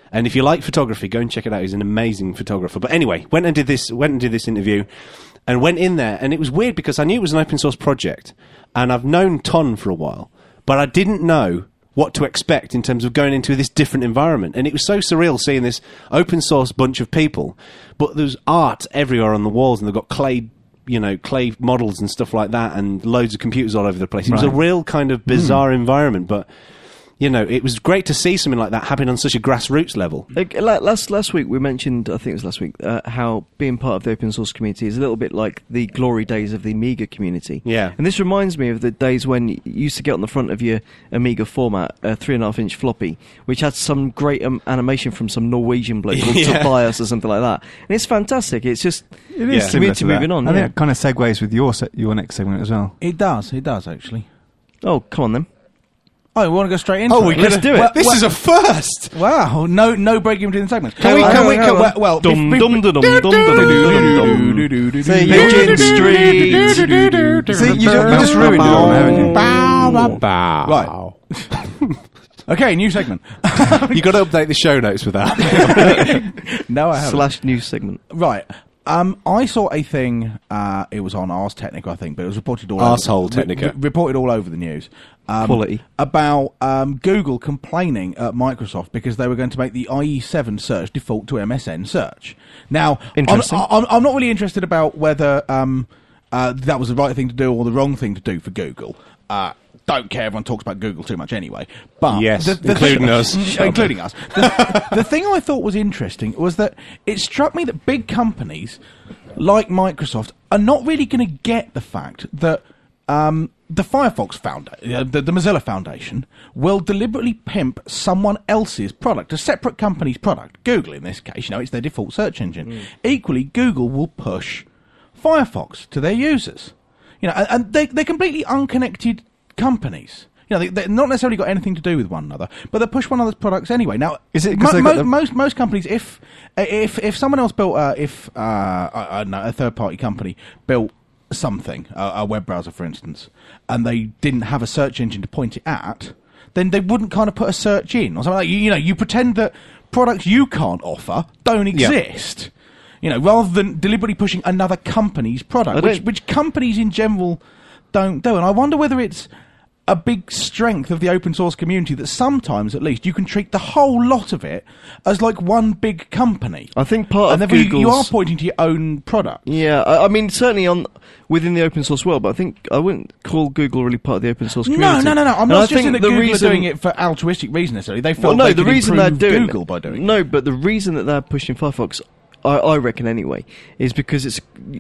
Speaker 3: And if you like photography, go and check it out. He's an amazing photographer. But anyway, went and did this interview, and went in there, and it was weird because I knew it was an open source project, and I've known Ton for a while, but I didn't know what to expect in terms of going into this different environment. And it was so surreal seeing this open source bunch of people, but there's art everywhere on the walls, and they've got clay models and stuff like that, and loads of computers all over the place. It was a real kind of bizarre environment, but it was great to see something like that happen on such a grassroots level.
Speaker 9: Last week we mentioned, I think it was last week, how being part of the open source community is a little bit like the glory days of the Amiga community.
Speaker 3: Yeah.
Speaker 9: And this reminds me of the days when you used to get on the front of your Amiga format, a 3.5-inch floppy, which had some great animation from some Norwegian bloke called Tobias or something like that. And it's fantastic. It's just community moving on.
Speaker 4: I think it kind of segues with your next segment as well.
Speaker 2: It does actually.
Speaker 9: Oh, come on then.
Speaker 2: Oh, we want to go straight into it?
Speaker 9: Let's do it.
Speaker 3: This is a first!
Speaker 2: Wow, no breaking between the segments.
Speaker 3: Can we?
Speaker 2: Well,
Speaker 9: See, Eugene Street.
Speaker 4: See, you just ruined it all, haven't you?
Speaker 2: Right. Okay, new segment.
Speaker 3: You got to update the show notes with that.
Speaker 2: No, I haven't.
Speaker 9: /news segment.
Speaker 2: Right. I saw a thing. It was on Ars Technica, I think, but it was reported all
Speaker 3: Arsehole Technica.
Speaker 2: Reported all over the news.
Speaker 9: Quality.
Speaker 2: About Google complaining at Microsoft because they were going to make the IE7 search default to MSN search. Now,
Speaker 9: interesting.
Speaker 2: I'm not really interested about whether that was the right thing to do or the wrong thing to do for Google. Don't care. Everyone talks about Google too much anyway. But
Speaker 3: yes, including us.
Speaker 2: Including us. The thing I thought was interesting was that it struck me that big companies like Microsoft are not really going to get the fact that the Firefox Foundation, the Mozilla Foundation, will deliberately pimp someone else's product, a separate company's product. Google, in this case, it's their default search engine. Equally, Google will push Firefox to their users. And they're completely unconnected companies. They've not necessarily got anything to do with one another, but they push one another's products anyway. Now,
Speaker 4: is it
Speaker 2: most companies, if someone else built, I don't know, a third-party company built something, a web browser, for instance, and they didn't have a search engine to point it at, then they wouldn't kind of put a search in or something like you pretend that products you can't offer don't exist. Rather than deliberately pushing another company's product, which companies in general don't do. And I wonder whether it's a big strength of the open source community that sometimes, at least, you can treat the whole lot of it as like one big company.
Speaker 9: I think part of
Speaker 2: Google's... you are pointing to your own product.
Speaker 9: Yeah, I mean, certainly within the open source world, but I think I wouldn't call Google really part of the open source community.
Speaker 2: No. I'm not suggesting that Google are doing it for altruistic reasons necessarily. They feel they could improve Google by doing it.
Speaker 9: No, but the reason that they're pushing Firefox, I reckon anyway, is because it's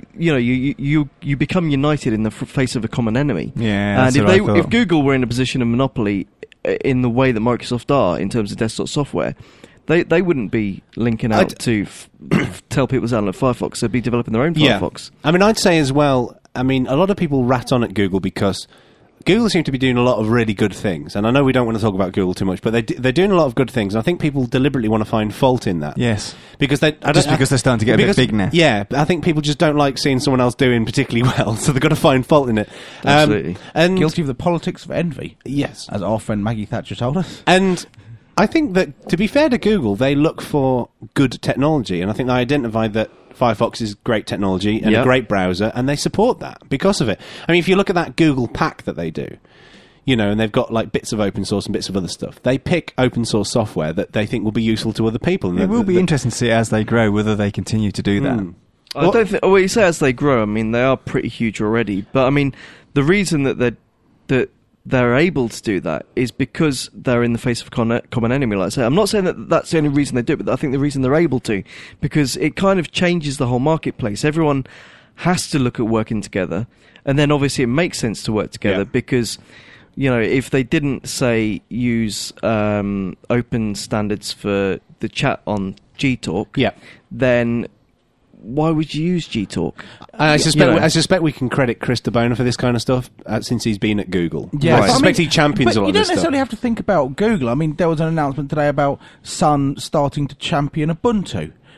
Speaker 9: you become united in the face of a common enemy.
Speaker 4: Yeah,
Speaker 9: and if Google were in a position of monopoly in the way that Microsoft are in terms of desktop software, they wouldn't be linking out to tell people to download Firefox. They'd be developing their own Firefox.
Speaker 3: I mean, I'd say as well. I mean, a lot of people rat on at Google because Google seem to be doing a lot of really good things, and I know we don't want to talk about Google too much, but they're doing a lot of good things, and I think people deliberately want to find fault in that.
Speaker 4: Yes.
Speaker 3: Because
Speaker 4: they're starting to get a bit big now.
Speaker 3: Yeah, I think people just don't like seeing someone else doing particularly well, so they've got to find fault in it.
Speaker 9: Absolutely.
Speaker 2: And guilty of the politics of envy.
Speaker 3: Yes.
Speaker 2: As our friend Maggie Thatcher told us.
Speaker 3: And I think that, to be fair to Google, they look for good technology, and I think they identified that Firefox is great technology and a great browser, and they support that because of it. I mean, if you look at that Google Pack that they do, and they've got like bits of open source and bits of other stuff. They pick open source software that they think will be useful to other people. And
Speaker 4: it will be interesting to see as they grow whether they continue to do that.
Speaker 9: I don't think. Well, you say as they grow. I mean, they are pretty huge already. But I mean, the reason that they're able to do that is because they're in the face of common enemy. Like I say, I'm not saying that that's the only reason they do it, but I think the reason they're able to, because it kind of changes the whole marketplace. Everyone has to look at working together, and then obviously it makes sense to work together because. If they didn't, say, use open standards for the chat on Gtalk, then why would you use Gtalk?
Speaker 3: I suspect we can credit Chris DeBona for this kind of stuff since he's been at Google.
Speaker 2: Yeah,
Speaker 3: I suspect he champions a lot of this stuff.
Speaker 2: You don't necessarily have to think about Google. I mean, there was an announcement today about Sun starting to champion Ubuntu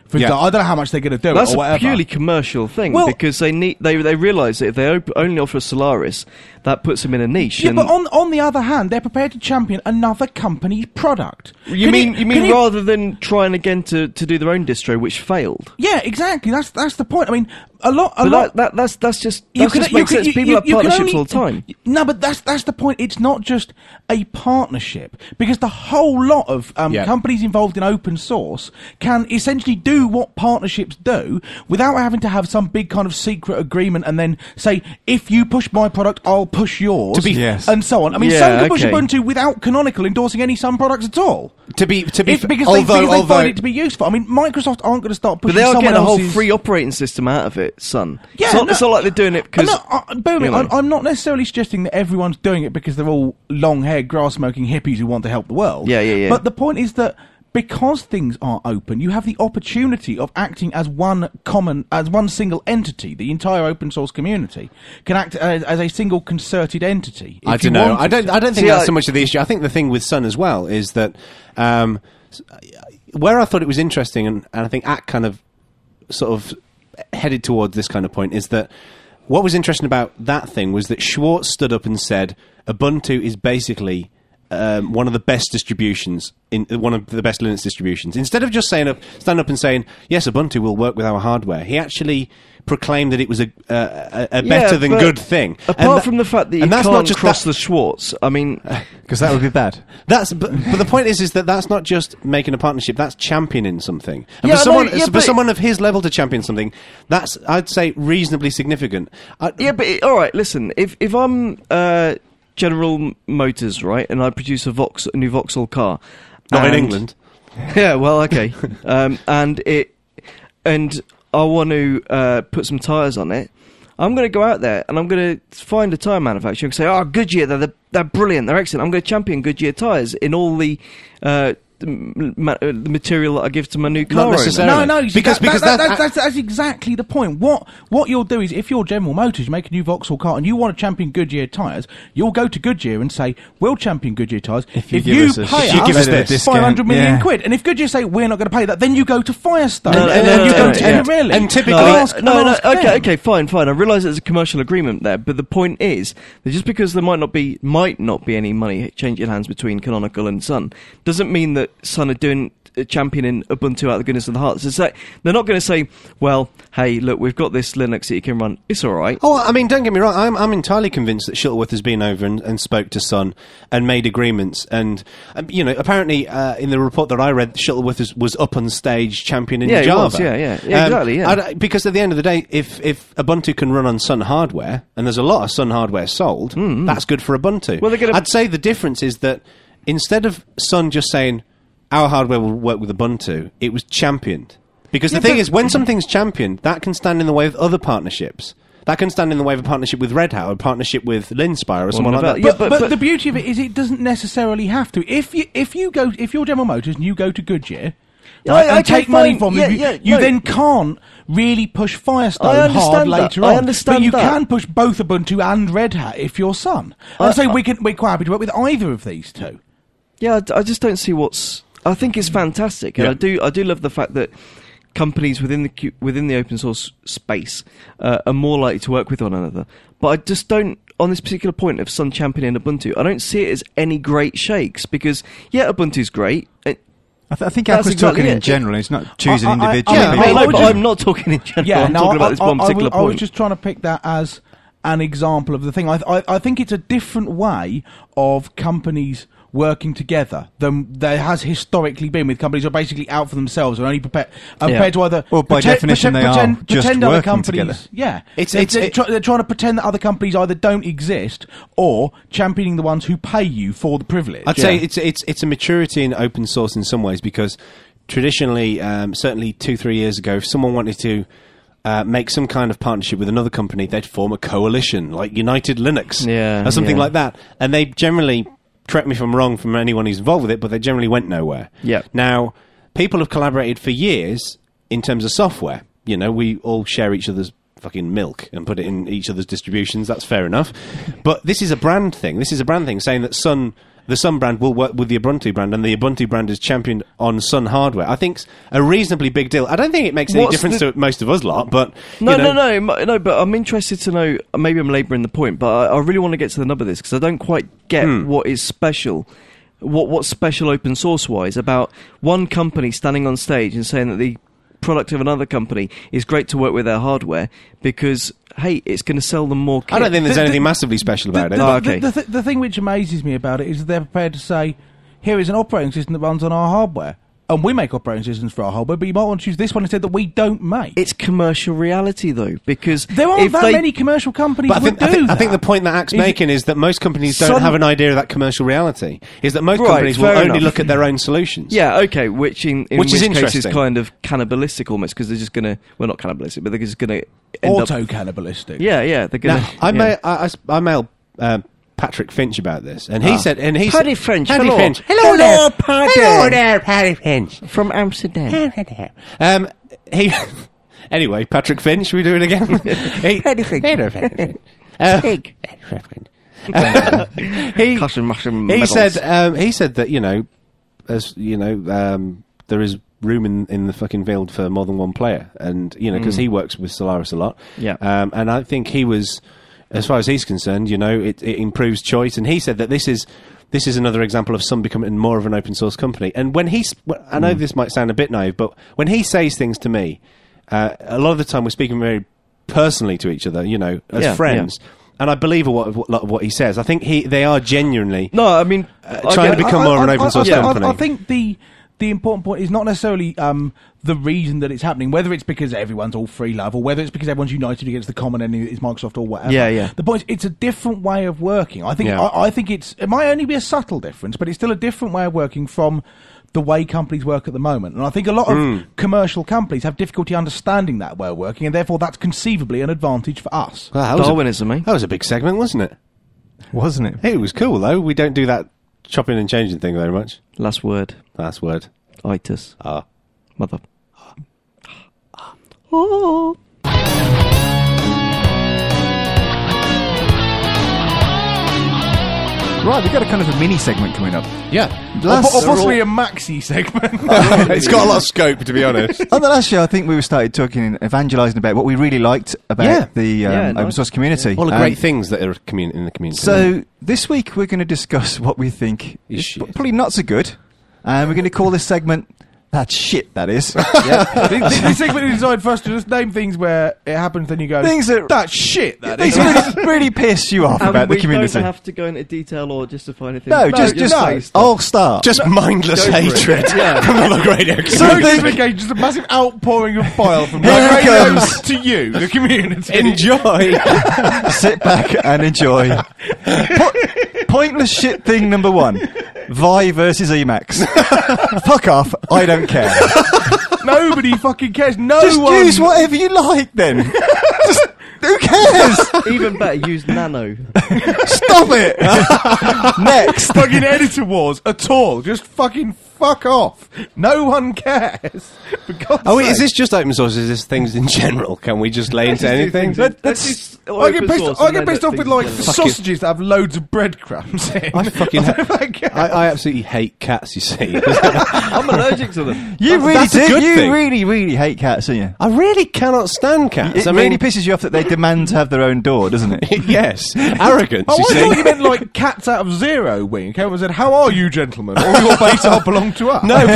Speaker 2: For example, I don't know how much they're going to do
Speaker 9: That's
Speaker 2: it or whatever.
Speaker 9: a purely commercial thing
Speaker 2: Well-
Speaker 9: because they realise that if they only offer a Solaris, that puts them in a niche.
Speaker 2: Yeah,
Speaker 9: and
Speaker 2: but on the other hand, they're prepared to champion another company's product.
Speaker 9: you mean rather than trying again to do their own distro, which failed?
Speaker 2: Yeah, exactly. That's the point. I mean, a lot.
Speaker 9: That's just makes sense. People have partnerships all the time.
Speaker 2: No, but that's the point. It's not just a partnership because the whole lot of companies involved in open source can essentially do what partnerships do without having to have some big kind of secret agreement and then say, if you push my product, I'll push yours, and so on. I mean, Sun can push Ubuntu without Canonical endorsing any Sun products at all. Because they find it to be useful. I mean, Microsoft aren't going to start pushing.
Speaker 9: But they are
Speaker 2: someone
Speaker 9: getting a whole
Speaker 2: else's
Speaker 9: free operating system out of it, Sun.
Speaker 2: Yeah,
Speaker 9: it's not like they're doing it because.
Speaker 2: I'm not necessarily suggesting that everyone's doing it because they're all long-haired, grass-smoking hippies who want to help the world.
Speaker 9: Yeah.
Speaker 2: But the point is that because things are open, you have the opportunity of acting as one single entity. The entire open source community can act as a single concerted entity.
Speaker 3: I don't know. I don't think that's so much of the issue. I think the thing with Sun as well is that where I thought it was interesting, and I think ACT kind of sort of headed towards this kind of point, is that what was interesting about that thing was that Schwartz stood up and said Ubuntu is basically one of the best distributions, one of the best Linux distributions. Instead of just stand up and saying, yes, Ubuntu will work with our hardware, he actually proclaimed that it was a better than good thing.
Speaker 9: Apart from the fact that you can't cross the Schwartz, I mean...
Speaker 4: Because that would be bad.
Speaker 3: But the point is that that's not just making a partnership, that's championing something. And for someone of his level to champion something, that's, I'd say, reasonably significant.
Speaker 9: But all right, listen, if I'm... General Motors, right, and I produce a new Vauxhall car.
Speaker 3: Not in England.
Speaker 9: Yeah, well, okay. And I want to put some tyres on it. I'm going to go out there and I'm going to find a tyre manufacturer and say, Goodyear, they're brilliant, they're excellent. I'm going to champion Goodyear tyres in all the material that I give to my new car.
Speaker 3: Not necessarily.
Speaker 2: No, because that's exactly the point. What you'll do is, if you're General Motors, you make a new Vauxhall car and you want to champion Goodyear tyres, you'll go to Goodyear and say, we'll champion Goodyear tyres if you pay us 500 million quid. And if Goodyear say, we're not going to pay that, then you go to Firestone and you go to Pirelli.
Speaker 3: And typically...
Speaker 9: Okay, fine. I realise there's a commercial agreement there, but the point is that just because there might not be any money changing hands between Canonical and Sun, doesn't mean that Sun are championing Ubuntu out of the goodness of the heart. So they're not going to say, well, hey, look, we've got this Linux that you can run. It's all right.
Speaker 3: Oh, I mean, don't get me wrong. I'm entirely convinced that Shuttleworth has been over and spoke to Sun and made agreements. And, apparently in the report that I read, Shuttleworth was up on stage championing Java.
Speaker 9: Exactly, yeah.
Speaker 3: Because at the end of the day, if Ubuntu can run on Sun hardware, and there's a lot of Sun hardware sold, that's good for Ubuntu.
Speaker 9: Well,
Speaker 3: I'd say the difference is that instead of Sun just saying, our hardware will work with Ubuntu, it was championed. Because the thing is, when something's championed, that can stand in the way of other partnerships. That can stand in the way of a partnership with Red Hat, or a partnership with Linspire, or someone like that.
Speaker 2: But the beauty of it is it doesn't necessarily have to. If you're General Motors and you go to Goodyear, and take money from them, you then can't really push Firestone hard later on.
Speaker 9: I understand
Speaker 2: but you
Speaker 9: that.
Speaker 2: can push both Ubuntu and Red Hat if you're Sun. And say we're quite happy to work with either of these two.
Speaker 9: Yeah, I just don't see what's... I think it's fantastic, and I do love the fact that companies within the open source space are more likely to work with one another. But I just don't, on this particular point of Sun championing Ubuntu, I don't see it as any great shakes, because Ubuntu's great.
Speaker 4: I think Alex was talking in general. He's not choosing individual.
Speaker 9: But I'm not talking in general. I'm talking about this one particular point.
Speaker 2: I was just trying to pick that as an example of the thing. I think it's a different way of companies working together than there has historically been with companies who are basically out for themselves and only prepared to either...
Speaker 4: Well, by definition, they are just
Speaker 2: other
Speaker 4: working
Speaker 2: companies,
Speaker 4: together.
Speaker 2: Yeah. They're trying to pretend that other companies either don't exist or championing the ones who pay you for the privilege.
Speaker 3: I'd say it's a maturity in open source in some ways, because traditionally, certainly 2-3 years ago, if someone wanted to make some kind of partnership with another company, they'd form a coalition, like United Linux or something like that. And they generally... Correct me if I'm wrong from anyone who's involved with it, but they generally went nowhere.
Speaker 9: Yeah.
Speaker 3: Now, people have collaborated for years in terms of software. We all share each other's fucking milk and put it in each other's distributions. That's fair enough. But this is a brand thing. Saying that Sun the Sun brand will work with the Ubuntu brand, and the Ubuntu brand is championed on Sun hardware. I think it's a reasonably big deal. I don't think it makes any difference to most of us lot, but
Speaker 9: No. But I'm interested to know. Maybe I'm labouring the point, but I really want to get to the nub of this because I don't quite get what is special. What's special open source wise about one company standing on stage and saying that the product of another company is great to work with their hardware because, hey, it's going to sell them more kit.
Speaker 3: I don't think there's anything massively special about it.
Speaker 2: The thing which amazes me about it is they're prepared to say, here is an operating system that runs on our hardware. And we make operating systems for our hardware, but you might want to choose this one instead that we don't make.
Speaker 9: It's commercial reality, though, because
Speaker 2: there aren't that many commercial companies
Speaker 3: I think the point that Act's making is that most companies don't have an idea of that commercial reality. Is that most companies will only look at their own solutions.
Speaker 9: Yeah, okay, which in
Speaker 3: which is
Speaker 9: case
Speaker 3: interesting.
Speaker 9: is kind of cannibalistic almost, because they're just going to... Well, not cannibalistic, but they're just going to end
Speaker 2: auto-cannibalistic.
Speaker 9: Yeah, they're going
Speaker 3: to... I mailed... Patrick Finch about this, and he said,
Speaker 5: Paddy Finch,
Speaker 3: hello.
Speaker 5: Finch.
Speaker 3: Hello there,
Speaker 5: Paddy.
Speaker 3: Hello there, Paddy Finch
Speaker 5: from Amsterdam.
Speaker 3: He anyway, Patrick Finch. Should we do it again?
Speaker 5: Paddy Finch.
Speaker 3: He said that there is room in the fucking field for more than one player, and because he works with Solaris a lot.
Speaker 9: Yeah,
Speaker 3: and I think he was. As far as he's concerned, it improves choice, and he said that this is another example of Sun becoming more of an open source company. And when I know this might sound a bit naive, but when he says things to me, a lot of the time we're speaking very personally to each other, as friends. Yeah. And I believe a lot of what he says. I think they are genuinely trying to become more of an open source company.
Speaker 2: I think the important point is not necessarily the reason that it's happening, whether it's because everyone's all free love or whether it's because everyone's united against the common enemy that is Microsoft or whatever.
Speaker 9: Yeah.
Speaker 2: The point is, it's a different way of working. I think I think it might only be a subtle difference, but it's still a different way of working from the way companies work at the moment. And I think a lot of commercial companies have difficulty understanding that way of working, and therefore that's conceivably an advantage for us.
Speaker 3: Well,
Speaker 9: Darwinism, eh?
Speaker 3: That was a big segment, wasn't it?
Speaker 4: Wasn't it?
Speaker 3: Hey, it was cool, though. We don't do that chopping and changing thing very much.
Speaker 9: Last word. Itis. Mother. Oh.
Speaker 4: Right, we've got a kind of a mini segment coming up.
Speaker 3: Yeah.
Speaker 2: Or possibly a maxi segment.
Speaker 3: It's got a lot of scope, to be honest.
Speaker 4: On the last show, I think we started talking and evangelising about what we really liked about the open source community.
Speaker 3: All the great things that are in the community.
Speaker 4: So this week we're going to discuss what we think is probably not so good. And we're going to call this segment That's shit, that is.
Speaker 2: This segment is designed for us to just name things where it happens, then you go, that's shit, that is.
Speaker 4: Things really piss you off about the community.
Speaker 9: We don't have to go into detail or justify anything.
Speaker 4: No, just I'll start.
Speaker 3: Just mindless hatred from the Log Radio community.
Speaker 2: Just a massive outpouring of bile from
Speaker 4: Here
Speaker 2: Log
Speaker 4: it
Speaker 2: Radio
Speaker 4: comes.
Speaker 2: to you, the community.
Speaker 3: Enjoy.
Speaker 4: Sit back and enjoy. Pointless shit thing number one. Vi versus Emacs. Fuck off. I don't care.
Speaker 2: Nobody fucking cares.
Speaker 4: Just
Speaker 2: one.
Speaker 4: use whatever you like then. Just, who cares?
Speaker 9: Even better, use Nano.
Speaker 4: Stop it. Next.
Speaker 2: Fucking editor wars at all. Just fucking fuck off. No one cares.
Speaker 3: Oh, wait, is this just open source? Is this things in general? Can we just lay into anything?
Speaker 2: I get pissed off with like sausages that have loads of breadcrumbs in.
Speaker 3: I absolutely hate cats, you see.
Speaker 9: I'm allergic to them.
Speaker 4: You really do. You really, really hate cats, don't you?
Speaker 3: I really cannot stand cats.
Speaker 4: It really pisses you off that they demand to have their own door, doesn't it?
Speaker 3: Yes. Arrogance,
Speaker 2: I
Speaker 3: you see.
Speaker 2: thought you meant like cats out of Zero Wing. Everyone said, "How are you, gentlemen? All your base are belong to us."
Speaker 3: No,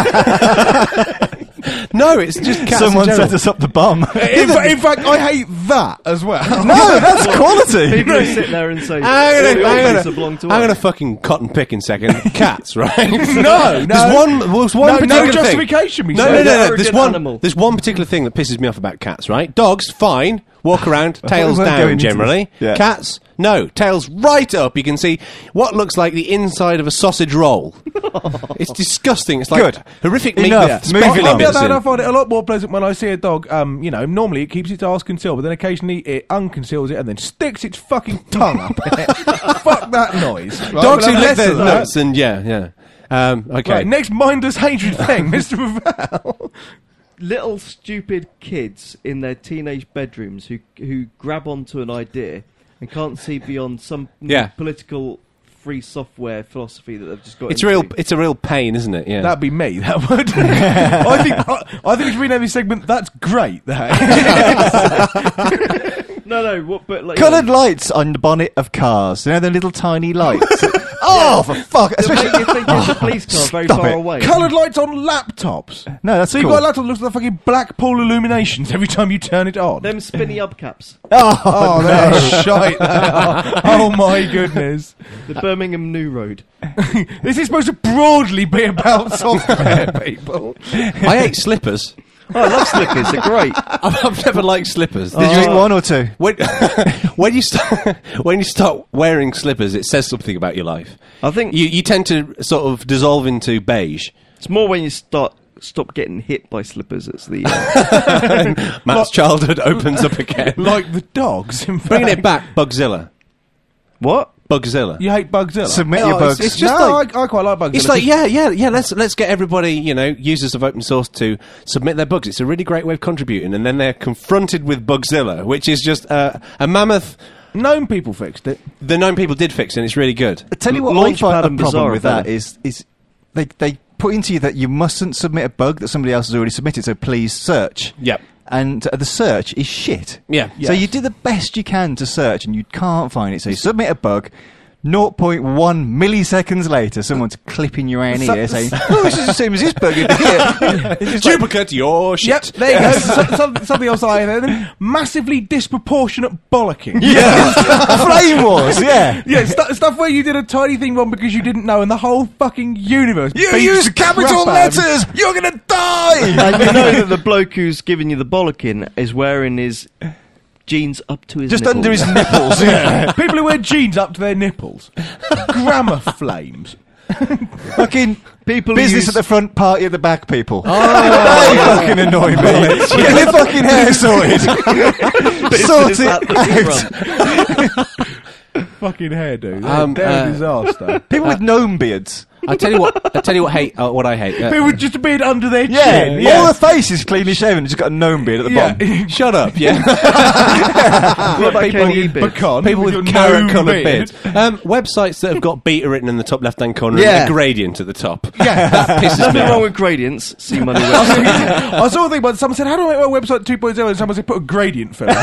Speaker 3: but... No, it's just cats.
Speaker 4: Someone set us up the bomb.
Speaker 2: In fact, I hate that as well.
Speaker 4: No, that's quality.
Speaker 9: People who sit there and say,
Speaker 3: I'm gonna fucking cotton pick in a second. Cats, right?
Speaker 2: No.
Speaker 3: There's one particular
Speaker 2: no justification.
Speaker 3: Thing. No. There's one particular thing that pisses me off about cats, right? Dogs, fine. Walk around, tails down generally.
Speaker 4: Yeah.
Speaker 3: Cats, no. Tails right up. You can see what looks like the inside of a sausage roll. It's disgusting. It's like horrific meat.
Speaker 2: I find it a lot more pleasant when I see a dog. Normally it keeps its ass concealed, but then occasionally it unconceals it and then sticks its fucking tongue up in it. Fuck that noise. Right?
Speaker 3: Dogs who lick their nuts and okay.
Speaker 2: Right, next mindless hatred thing, Mr. Ravel.
Speaker 9: Little stupid kids in their teenage bedrooms who grab onto an idea and can't see beyond some political free software philosophy that they've just got.
Speaker 3: It's
Speaker 9: into.
Speaker 3: real. It's a real pain, isn't it? Yeah.
Speaker 2: That'd be me. That would. I think we should rename this segment. That's great. That.
Speaker 9: No. What? But like
Speaker 4: Coloured lights on the bonnet of cars. You know, the little tiny lights. Oh, for fuck!
Speaker 9: They make you think there's a police car very
Speaker 4: Stop
Speaker 9: far
Speaker 4: it.
Speaker 9: away.
Speaker 2: Coloured lights on laptops.
Speaker 4: No, that's
Speaker 2: So you've
Speaker 4: cool.
Speaker 2: got a laptop that looks like fucking Blackpool illuminations every time you turn it on.
Speaker 9: Them spinny hubcaps.
Speaker 2: Oh, they're shite. They are. Oh my goodness.
Speaker 9: The Birmingham New Road.
Speaker 2: This is supposed to broadly be about software, people.
Speaker 3: I hate slippers.
Speaker 9: Oh, I love slippers. They're great.
Speaker 3: I've never liked slippers.
Speaker 4: Did you eat one or two?
Speaker 3: When you start wearing slippers, it says something about your life.
Speaker 9: I think
Speaker 3: You tend to sort of dissolve into beige.
Speaker 9: it's more when you stop getting hit by slippers. It's the
Speaker 3: Matt's childhood opens up again.
Speaker 2: Like the dogs. In
Speaker 3: Bringing
Speaker 2: fact.
Speaker 3: it back, Bugzilla.
Speaker 9: what?
Speaker 3: Bugzilla.
Speaker 2: You hate Bugzilla?
Speaker 4: Submit your bugs.
Speaker 3: It's just
Speaker 2: no,
Speaker 3: like
Speaker 2: I quite like Bugzilla.
Speaker 3: it's like yeah. Let's get everybody, users of open source to submit their bugs. It's a really great way of contributing, and then they're confronted with Bugzilla, which is just a mammoth.
Speaker 2: Known people fixed it.
Speaker 3: The known people did fix it, and it's really good.
Speaker 4: I tell you what, I
Speaker 9: Launchpad
Speaker 4: find a
Speaker 9: and
Speaker 4: problem
Speaker 9: Bazaar
Speaker 4: with
Speaker 9: are
Speaker 4: that is they put into you that you mustn't submit a bug that somebody else has already submitted. So please search.
Speaker 3: Yep.
Speaker 4: And the search is shit.
Speaker 3: Yeah.
Speaker 4: So you do the best you can to search, and you can't find it. So you submit a bug. 0.1 milliseconds later, someone's clipping your own ear saying, "Oh, this is the same as this bug in here."
Speaker 3: Duplicate your shit.
Speaker 2: Yep, there you go. Something else I had. Massively disproportionate bollocking.
Speaker 4: Yeah, flame wars. Yeah,
Speaker 2: Yeah, stuff where you did a tiny thing wrong because you didn't know, and the whole fucking universe.
Speaker 4: you
Speaker 2: beats
Speaker 4: use
Speaker 2: the crap
Speaker 4: capital
Speaker 2: out of you.
Speaker 4: letters. You're gonna die.
Speaker 9: And you know that the bloke who's giving you the bollocking is wearing his jeans up to his
Speaker 4: Just
Speaker 9: nipples.
Speaker 4: under his nipples. Yeah.
Speaker 2: People who wear jeans up to their nipples. Grammar flames.
Speaker 4: Fucking
Speaker 9: People who
Speaker 4: business
Speaker 9: use-
Speaker 4: at the front, party at the back. People. They fucking annoy me. Get your fucking hair sorted. Sort
Speaker 9: Business at
Speaker 4: it
Speaker 9: the
Speaker 4: out.
Speaker 9: front.
Speaker 2: Fucking hairdo.
Speaker 3: Um,
Speaker 2: They're a disaster.
Speaker 4: People with gnome beards.
Speaker 3: I tell you what. What I hate.
Speaker 2: People with just a beard under their
Speaker 4: Yeah,
Speaker 2: chin.
Speaker 4: all the face is cleanly shaven. Just got a gnome beard at the bottom.
Speaker 3: Shut up. Yeah.
Speaker 9: What about Katie Beard?
Speaker 2: Pecan
Speaker 3: People with
Speaker 2: your gnome
Speaker 3: carrot-coloured
Speaker 2: beard.
Speaker 3: beards. Websites that have got beta written in the top left-hand corner
Speaker 4: Yeah.
Speaker 3: and a gradient at the top.
Speaker 2: Yeah.
Speaker 3: That pisses me
Speaker 9: Nothing wrong
Speaker 3: off.
Speaker 9: with gradients. See money. website.
Speaker 2: I saw a thing, but someone said, "How do I make my website 2.0?" And someone said, "Put a gradient filter."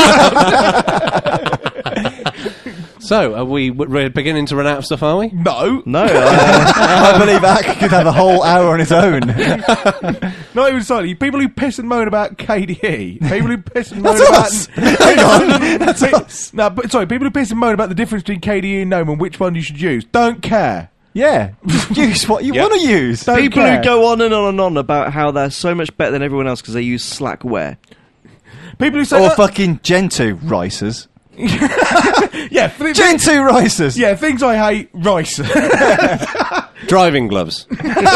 Speaker 3: So, are we're beginning to run out of stuff, are we?
Speaker 2: No,
Speaker 9: No,
Speaker 4: I believe Ack could have a whole hour on his own.
Speaker 2: not even slightly. People who piss and moan about KDE. People who piss and moan
Speaker 4: That's
Speaker 2: about.
Speaker 4: us. Hang on, that's us.
Speaker 2: No, but sorry. People who piss and moan about the difference between KDE and GNOME and which one you should use. Don't care.
Speaker 4: Yeah, use what you
Speaker 3: Yep.
Speaker 4: want to use.
Speaker 2: Don't
Speaker 9: people
Speaker 2: care.
Speaker 9: who go on and on and on about how they're so much better than everyone else because they use Slackware.
Speaker 2: People who say,
Speaker 4: Or fucking Gentoo ricers.
Speaker 2: yeah,
Speaker 4: Gentoo ricers.
Speaker 2: yeah, things I hate. Rice.
Speaker 3: Driving gloves.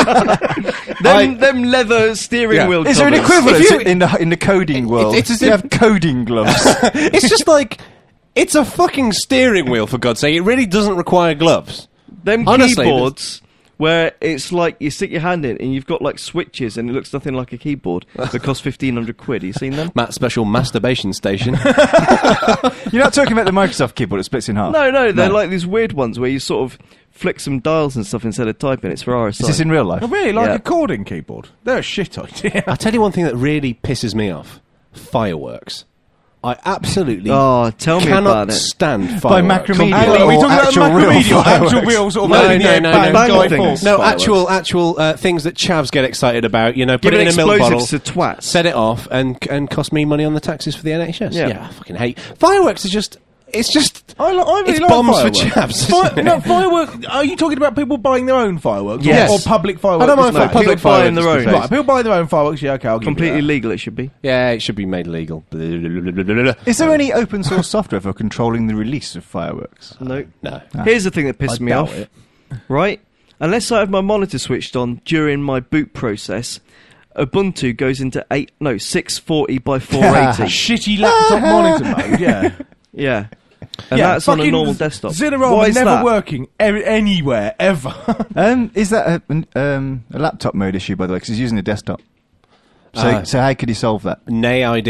Speaker 9: Them leather steering
Speaker 3: Yeah.
Speaker 9: wheel.
Speaker 4: Is there an
Speaker 9: covers.
Speaker 4: equivalent
Speaker 3: If you-
Speaker 4: in the coding world?
Speaker 3: it's as
Speaker 4: you
Speaker 3: if-
Speaker 4: have coding gloves.
Speaker 3: It's just like it's a fucking steering wheel, for God's sake. It really doesn't require gloves.
Speaker 9: Them
Speaker 3: Honestly,
Speaker 9: keyboards where it's like you stick your hand in and you've got like switches and it looks nothing like a keyboard that cost £1,500. Have you seen them?
Speaker 3: Matt's special masturbation station.
Speaker 4: You're not talking about the Microsoft keyboard that splits in half.
Speaker 9: No, they're like these weird ones where you sort of flick some dials and stuff instead of typing. It's for RSI.
Speaker 4: Is this in real life?
Speaker 2: I really like
Speaker 9: Yeah.
Speaker 2: a chording keyboard. They're a shit idea.
Speaker 3: I'll tell you one thing that really pisses me off. Fireworks. I absolutely
Speaker 9: Oh, tell me
Speaker 3: cannot
Speaker 9: about it.
Speaker 3: stand
Speaker 4: By
Speaker 3: fireworks.
Speaker 4: Macromedia.
Speaker 2: Are we
Speaker 4: Or
Speaker 2: talking about
Speaker 4: actual real
Speaker 2: Macromedia or actual
Speaker 4: fireworks?
Speaker 2: real sort of
Speaker 3: No,
Speaker 2: like in the
Speaker 3: no,
Speaker 2: air
Speaker 3: no,
Speaker 2: bang
Speaker 3: no.
Speaker 2: Guy
Speaker 9: Things.
Speaker 2: Fawkes
Speaker 3: No,
Speaker 2: fireworks?
Speaker 3: actual things that chavs get excited about. You know, put
Speaker 9: Giving
Speaker 3: it in a milk bottle,
Speaker 9: explosives to twats.
Speaker 3: set it off, and cost me money on the taxes for the NHS.
Speaker 9: Yeah.
Speaker 3: I fucking hate fireworks. It's just
Speaker 2: I really
Speaker 3: it's
Speaker 2: like
Speaker 3: bombs
Speaker 2: fireworks.
Speaker 3: for chavs. isn't it?
Speaker 2: No, fireworks. Are you talking about people buying their own fireworks?
Speaker 9: Yes.
Speaker 2: Or public fireworks?
Speaker 3: I don't mind
Speaker 9: No,
Speaker 3: public
Speaker 9: people buying
Speaker 3: fireworks.
Speaker 9: their own.
Speaker 2: Right, people buying their own fireworks, yeah, okay, I'll give you
Speaker 9: Completely
Speaker 2: that.
Speaker 9: legal, it should be.
Speaker 3: Yeah, it should be made legal.
Speaker 4: Is there any open source software for controlling the release of fireworks?
Speaker 9: No.
Speaker 3: No.
Speaker 9: Here's the thing that pisses
Speaker 2: I
Speaker 9: me
Speaker 2: doubt
Speaker 9: off.
Speaker 2: it.
Speaker 9: Right? Unless I have my monitor switched on during my boot process, Ubuntu goes into 640 by 480.
Speaker 2: Shitty laptop monitor mode, yeah.
Speaker 9: Yeah. And
Speaker 2: Yeah,
Speaker 9: that's on a
Speaker 2: fucking
Speaker 9: normal desktop.
Speaker 2: Zinneron
Speaker 9: Why is
Speaker 2: never
Speaker 9: that?
Speaker 2: working anywhere, ever.
Speaker 4: Is that a laptop mode issue, by the way? Because he's using a desktop. So how could he solve that?
Speaker 3: Nay idea.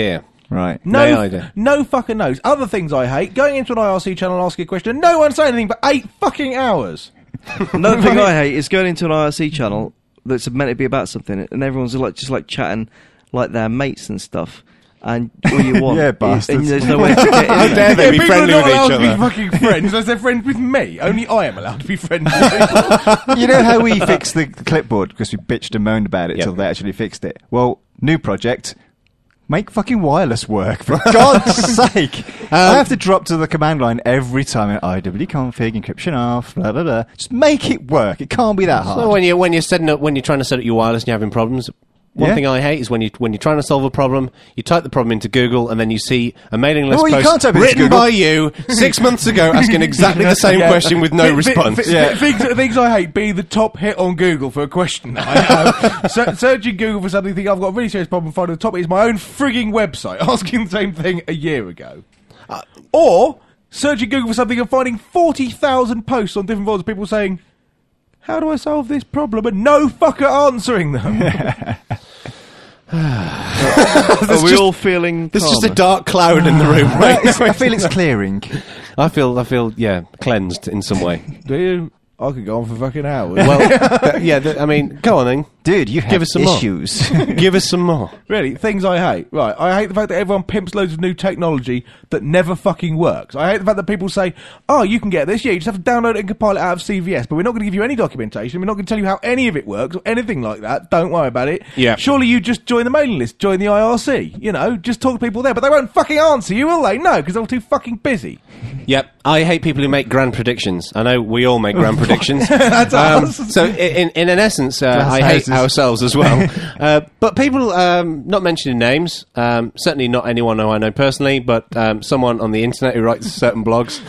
Speaker 4: Right.
Speaker 3: No
Speaker 2: No,
Speaker 3: idea.
Speaker 2: no fucking knows. Other things I hate: going into an IRC channel and asking a question, and no one saying anything for 8 fucking hours.
Speaker 9: Another thing I hate is going into an IRC channel that's meant to be about something, and everyone's just chatting like their mates and stuff. And all you want,
Speaker 4: Yeah,
Speaker 9: is,
Speaker 4: bastards.
Speaker 9: and there's no way to get in
Speaker 3: How
Speaker 9: there.
Speaker 3: dare they be
Speaker 2: people
Speaker 3: friendly
Speaker 2: are not
Speaker 3: with
Speaker 2: allowed
Speaker 3: each
Speaker 2: to be
Speaker 3: other?
Speaker 2: fucking friends unless they're friends with me. Only I am allowed to be friends with people.
Speaker 4: You know how we fixed the clipboard because we bitched and moaned about it
Speaker 3: Yep.
Speaker 4: till they actually fixed it? Well, new project. Make fucking wireless work, for God's sake. I have to drop to the command line every time at IWconfig, encryption off, blah, blah, blah. Just make it work. It can't be that hard.
Speaker 3: So when you're trying to set up your wireless and you're having problems, one
Speaker 4: Yeah.
Speaker 3: thing I hate is when you're trying to solve a problem, you type the problem into Google and then you see a mailing list
Speaker 4: Well, you can't
Speaker 3: post
Speaker 4: type it into
Speaker 3: written
Speaker 4: Google.
Speaker 3: by you 6 months ago asking exactly the same question with no response.
Speaker 2: Things I hate be the top hit on Google for a question that I have. Searching Google for something, think I've got a really serious problem finding the top is my own frigging website asking the same thing a year ago. Or searching Google for something and finding 40,000 posts on different forums of people saying, how do I solve this problem? And no fucker answering them.
Speaker 9: Are we all feeling
Speaker 3: There's just a
Speaker 9: calmer?
Speaker 3: dark cloud in the room, right?
Speaker 4: I feel it's clearing.
Speaker 3: I feel, yeah, cleansed in some way.
Speaker 2: Do you? I could go on for fucking hours.
Speaker 3: Well, I mean, go on then.
Speaker 4: Dude, you have
Speaker 3: Give us some more.
Speaker 4: issues.
Speaker 3: Give us some more.
Speaker 2: Really, things I hate. Right, I hate the fact that everyone pimps loads of new technology that never fucking works. I hate the fact that people say, oh, you can get this, yeah, you just have to download it and compile it out of CVS, but we're not going to give you any documentation, we're not going to tell you how any of it works or anything like that. Don't worry about it.
Speaker 3: Yeah.
Speaker 2: Surely you just join the mailing list, join the IRC, you know, just talk to people there, but they won't fucking answer you, will they? No, because they're all too fucking busy.
Speaker 3: Yep, I hate people who make grand predictions. I know we all make grand predictions.
Speaker 2: That's us.
Speaker 3: So, in an essence, I hate
Speaker 4: houses.
Speaker 3: ourselves as well. But people, not mentioning names, certainly not anyone who I know personally, but someone on the internet who writes certain blogs,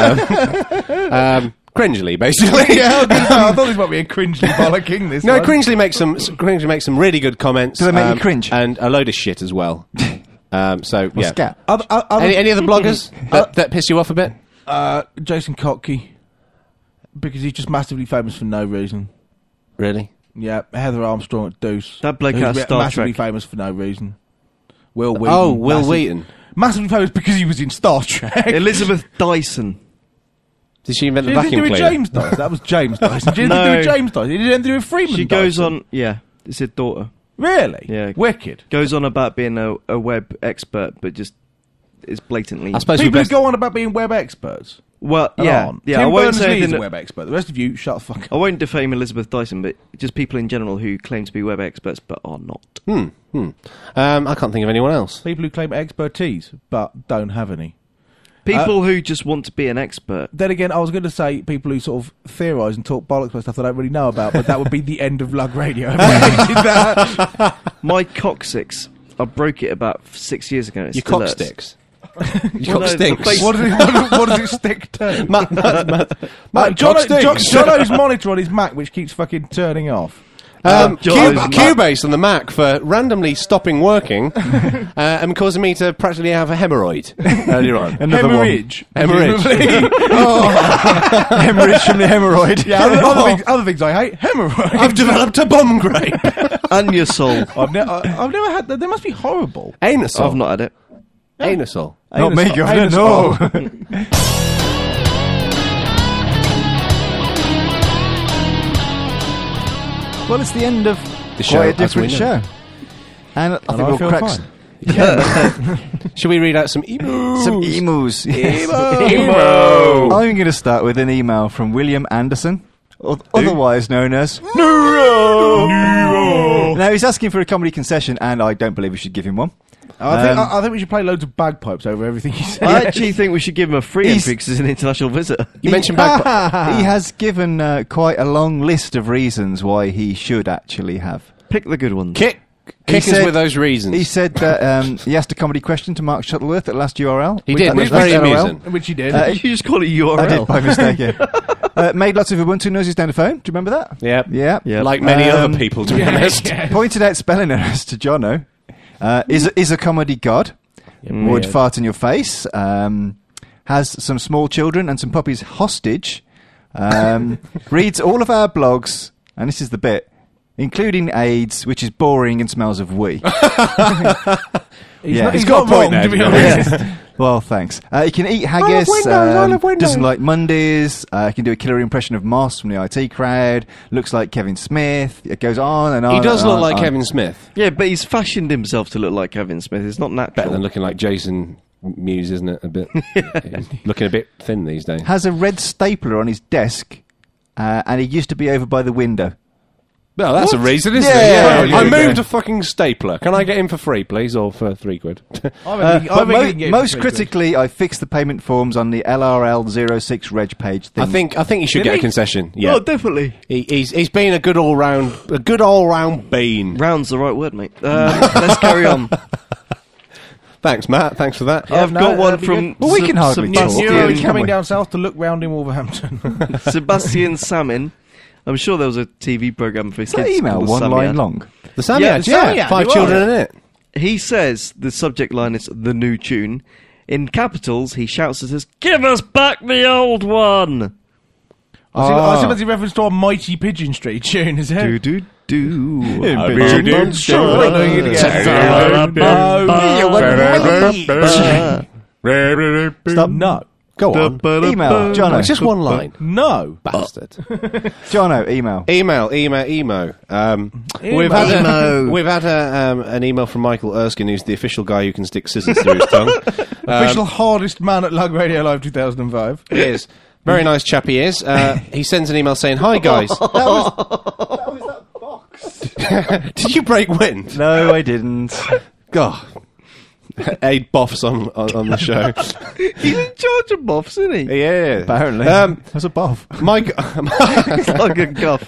Speaker 3: cringely, basically.
Speaker 2: Yeah, I thought this might be a cringely bollocking, this
Speaker 3: No,
Speaker 2: one.
Speaker 3: Cringely makes some really good comments.
Speaker 4: Do they make you cringe?
Speaker 3: And a load of shit as well. So, yeah.
Speaker 4: Scat.
Speaker 3: Any other bloggers that piss you off a bit?
Speaker 2: Jason Kotke, because he's just massively famous for no reason.
Speaker 3: Really?
Speaker 2: Yeah, Heather Armstrong at Deuce.
Speaker 9: That bloke
Speaker 2: who's
Speaker 9: out of Star
Speaker 2: massively
Speaker 9: Trek.
Speaker 2: famous for no reason. Will Wheaton.
Speaker 3: Oh, Will Wheaton.
Speaker 2: Massively famous because he was in Star Trek.
Speaker 9: Elizabeth Dyson.
Speaker 3: Did she invent
Speaker 2: She
Speaker 3: the
Speaker 2: didn't do
Speaker 3: vacuum
Speaker 2: with
Speaker 3: cleaner?
Speaker 2: James Dyson. That was James Dyson. She didn't
Speaker 9: No.
Speaker 2: do with James Dyson. He didn't do with Freeman
Speaker 9: She goes
Speaker 2: Dyson.
Speaker 9: on, yeah, it's his daughter.
Speaker 2: Really?
Speaker 9: Yeah.
Speaker 2: Wicked.
Speaker 9: Goes on about being a web expert, but just is blatantly.
Speaker 3: I suppose we
Speaker 2: People who
Speaker 3: best...
Speaker 2: go on about being web experts.
Speaker 9: Well,
Speaker 2: and
Speaker 9: yeah,
Speaker 2: aren't.
Speaker 9: yeah.
Speaker 2: Tim
Speaker 9: I won't
Speaker 2: Berners-Lee
Speaker 9: say
Speaker 2: is
Speaker 9: anything.
Speaker 2: a web expert. The rest of you, shut the fuck
Speaker 9: I
Speaker 2: up.
Speaker 9: won't defame Elizabeth Dyson, but just people in general who claim to be web experts but are not.
Speaker 3: I can't think of anyone else.
Speaker 2: People who claim expertise but don't have any.
Speaker 9: People who just want to be an expert.
Speaker 2: Then again, I was going to say people who sort of theorise and talk bollocks about stuff that I don't really know about, but that would be the end of Lug Radio. If I did that.
Speaker 9: My coccyx, I broke it about 6 years ago. And it
Speaker 3: Your
Speaker 9: still
Speaker 3: cock
Speaker 9: hurts.
Speaker 3: sticks.
Speaker 9: Well,
Speaker 3: Your
Speaker 9: no,
Speaker 3: cock
Speaker 9: the
Speaker 3: stinks.
Speaker 9: face-
Speaker 2: what does it stick to?
Speaker 3: Matt,
Speaker 2: John,
Speaker 3: cock stinks.
Speaker 2: Jono's monitor on his Mac, which keeps fucking turning off.
Speaker 3: Cubase on the Mac for randomly stopping working and causing me to practically have a hemorrhoid earlier on.
Speaker 4: Another one.
Speaker 2: Hemorrhage.
Speaker 3: Hemorrhage.
Speaker 4: Hemorrhage from the hemorrhoid.
Speaker 2: Yeah, other things I hate. Hemorrhoid.
Speaker 3: I've developed a bomb grape.
Speaker 9: And your soul.
Speaker 2: I've never had that. They must be horrible.
Speaker 3: Anusol.
Speaker 9: I've not had it.
Speaker 3: Anusol.
Speaker 4: Not me,
Speaker 2: Anus-
Speaker 4: Governor,
Speaker 2: anus-
Speaker 4: no. Well, it's the end of
Speaker 3: The show,
Speaker 4: quite a
Speaker 3: as we
Speaker 4: different
Speaker 3: know.
Speaker 4: show. And I think
Speaker 2: I
Speaker 4: we'll
Speaker 2: feel
Speaker 4: crack
Speaker 2: fine.
Speaker 3: Should we read out some emails?
Speaker 4: some emos.
Speaker 3: Emo.
Speaker 4: I'm going to start with an email from William Anderson, otherwise known as
Speaker 2: Nero.
Speaker 4: Now, he's asking for a comedy concession, and I don't believe we should give him one.
Speaker 2: I think we should play loads of bagpipes over everything he said.
Speaker 9: I actually think we should give him a free
Speaker 4: He's-
Speaker 9: entry because he's an international visitor.
Speaker 3: You mentioned bagpipe.
Speaker 4: He has given quite a long list of reasons why he should actually have.
Speaker 9: Pick the good ones.
Speaker 3: Kick us
Speaker 4: said-
Speaker 3: with those reasons.
Speaker 4: He said that he asked a comedy question to Mark Shuttleworth at last URL.
Speaker 3: He did,
Speaker 4: At
Speaker 3: and it was
Speaker 4: last
Speaker 3: very
Speaker 4: LOL.
Speaker 3: amusing.
Speaker 2: Which he did.
Speaker 9: You just call it URL.
Speaker 4: I did by mistake, yeah. Made lots of Ubuntu noises down the phone. Do you remember that?
Speaker 3: Yep.
Speaker 4: Yeah.
Speaker 9: Yep.
Speaker 3: Like many other people, to be honest.
Speaker 4: Pointed out spelling errors to Jono. Is a comedy god. Would fart in your face. Has some small children and some puppies hostage. Reads all of our blogs. And this is the bit. including AIDS, which is boring and smells of wee.
Speaker 2: He's
Speaker 3: got a point there,
Speaker 2: to be
Speaker 3: to be
Speaker 2: honest.
Speaker 4: Well, thanks. He can eat haggis, doesn't like Mondays, can do a killer impression of Moss from the IT crowd, looks like Kevin Smith, it goes on and on.
Speaker 3: He does
Speaker 4: and
Speaker 3: look
Speaker 4: on
Speaker 3: like
Speaker 4: and on.
Speaker 3: Kevin Smith.
Speaker 9: Yeah, but he's fashioned himself to look like Kevin Smith. It's not natural.
Speaker 3: Better than looking like Jason Mewes, isn't it? A bit. Looking a bit thin these days.
Speaker 4: Has a red stapler on his desk, and he used to be over by the window.
Speaker 3: Well, that's a reason, isn't
Speaker 4: Yeah,
Speaker 3: it?
Speaker 4: yeah,
Speaker 3: I
Speaker 4: yeah.
Speaker 3: moved a fucking stapler. Can I get him for free, please, or for £3?
Speaker 4: But most critically, I fixed the payment forms on the LRL06 reg page thing.
Speaker 3: I think you should get a concession. Yeah,
Speaker 9: Oh, definitely.
Speaker 3: he's been a good all round bean.
Speaker 9: Round's the right word, mate. Let's carry on.
Speaker 3: Thanks, Matt. Thanks for that.
Speaker 9: I've got one from
Speaker 4: Well, we can hardly talk.
Speaker 9: Sebastian,
Speaker 4: Can
Speaker 2: coming
Speaker 4: we?
Speaker 2: down south to look round in Wolverhampton.
Speaker 9: Sebastian Salmon. I'm sure there was a TV program for
Speaker 4: Is that
Speaker 9: kids.
Speaker 4: email
Speaker 9: called
Speaker 4: one
Speaker 9: Sammy
Speaker 4: line
Speaker 9: Ad.
Speaker 4: long?
Speaker 3: The Sammy
Speaker 9: Yeah,
Speaker 3: ad,
Speaker 9: the
Speaker 3: yeah,
Speaker 2: Sammy ad,
Speaker 3: 5
Speaker 2: you
Speaker 3: children
Speaker 2: are.
Speaker 3: in it.
Speaker 9: He says the subject line is the new tune. In capitals, he shouts at us, "Give us back the old one!"
Speaker 2: I see what's in reference to a Mighty Pigeon Street tune, is it?
Speaker 9: Do do.
Speaker 4: Stop.
Speaker 2: No.
Speaker 3: Go on.
Speaker 4: Email, Jono.
Speaker 3: It's just one line.
Speaker 2: No.
Speaker 3: Bastard.
Speaker 4: Jono, email.
Speaker 3: Emo. We've had an email from Michael Erskine, who's the official guy who can stick scissors through his tongue.
Speaker 2: Official hardest man at Lug Radio Live 2005.
Speaker 3: He is. Very nice chap he is. He sends an email saying, "Hi guys." Did you break wind?
Speaker 4: No, I didn't.
Speaker 3: God. Aid Boffs on the show.
Speaker 9: He's in charge of boffs, isn't he?
Speaker 3: Yeah.
Speaker 4: Apparently. That's a buff.
Speaker 3: Mike,
Speaker 9: It's like a guff.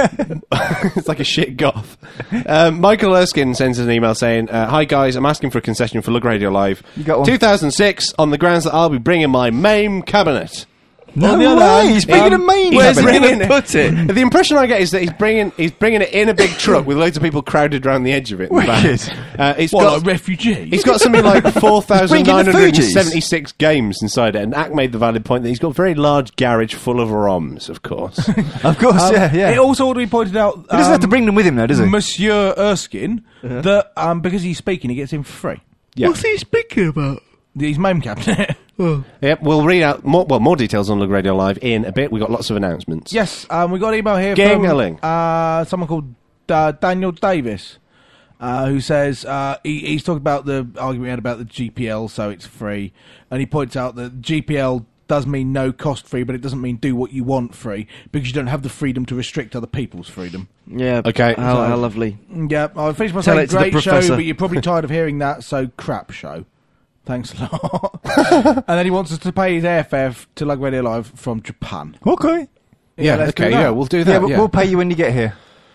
Speaker 3: it's like a shit goth. Michael Erskine sends an email saying, "Hi guys, I'm asking for a concession for Lug Radio Live.
Speaker 4: You got one?
Speaker 3: 2006 on the grounds that I'll be bringing my MAME cabinet."
Speaker 4: No
Speaker 2: On the other
Speaker 4: way!
Speaker 2: hand,
Speaker 4: He's bringing a main
Speaker 9: Where's he
Speaker 4: cabinet.
Speaker 9: going to put it?
Speaker 3: The impression I get is that he's bringing it in a big truck with loads of people crowded around the edge of it. in the back.
Speaker 4: Wicked.
Speaker 3: It's
Speaker 2: What,
Speaker 3: got
Speaker 2: like refugees?
Speaker 3: He's got something like
Speaker 4: bringing the
Speaker 3: 4,976 games inside it, and Ack made the valid point that he's got a very large garage full of ROMs, of course.
Speaker 4: Of course, yeah.
Speaker 2: It also ought to be pointed out...
Speaker 4: He doesn't have to bring them with him, though, does he?
Speaker 2: Monsieur Erskine, that because he's speaking, he gets in for free.
Speaker 3: Yeah.
Speaker 9: What's he speaking about?
Speaker 2: His MAME cabinet.
Speaker 3: Yep, we'll read out more details on Lug Radio Live in a bit. We've got lots of announcements.
Speaker 2: Yes, we got an email here
Speaker 3: Gangling.
Speaker 2: from someone called Daniel Davis, who says he's talking about the argument we had about the GPL, so it's free, and he points out that GPL does mean no cost free, but it doesn't mean do what you want free, because you don't have the freedom to restrict other people's freedom.
Speaker 9: Yeah.
Speaker 3: Okay.
Speaker 9: How lovely.
Speaker 2: Yeah, I'll finish by
Speaker 9: Tell
Speaker 2: saying
Speaker 9: it to the
Speaker 2: great show,
Speaker 9: professor.
Speaker 2: but you're probably tired of hearing that, so crap show. Thanks a lot. And then he wants us to pay his airfare to Lug Radio Live from Japan.
Speaker 4: Okay.
Speaker 3: Yeah,
Speaker 2: let's do
Speaker 3: okay,
Speaker 2: that.
Speaker 3: yeah, we'll do
Speaker 4: Yeah,
Speaker 3: that.
Speaker 4: but we'll pay you when you get here.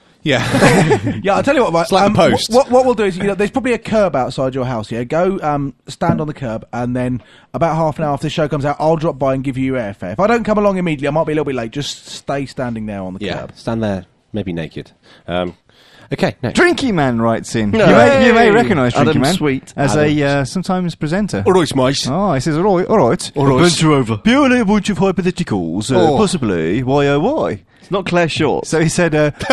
Speaker 3: Yeah.
Speaker 2: Yeah, I'll tell you what,
Speaker 3: It's like the post.
Speaker 2: What we'll do is, there's probably a curb outside your house here. Go stand on the curb, and then about half an hour after the show comes out, I'll drop by and give you your airfare. If I don't come along immediately, I might be a little bit late. Just stay standing there on the
Speaker 3: Yeah,
Speaker 2: curb.
Speaker 3: stand there, maybe naked. Okay, next.
Speaker 4: Drinky Man writes in.
Speaker 9: No.
Speaker 4: You may recognise Drinky
Speaker 9: Adam
Speaker 4: Man
Speaker 9: Sweet.
Speaker 4: as a sometimes presenter.
Speaker 3: All right, mate.
Speaker 4: Oh, he says, all right.
Speaker 3: All right.
Speaker 4: Adventure over. Purely a bunch of hypotheticals, possibly, why?
Speaker 9: It's not Claire Short.
Speaker 4: So he said,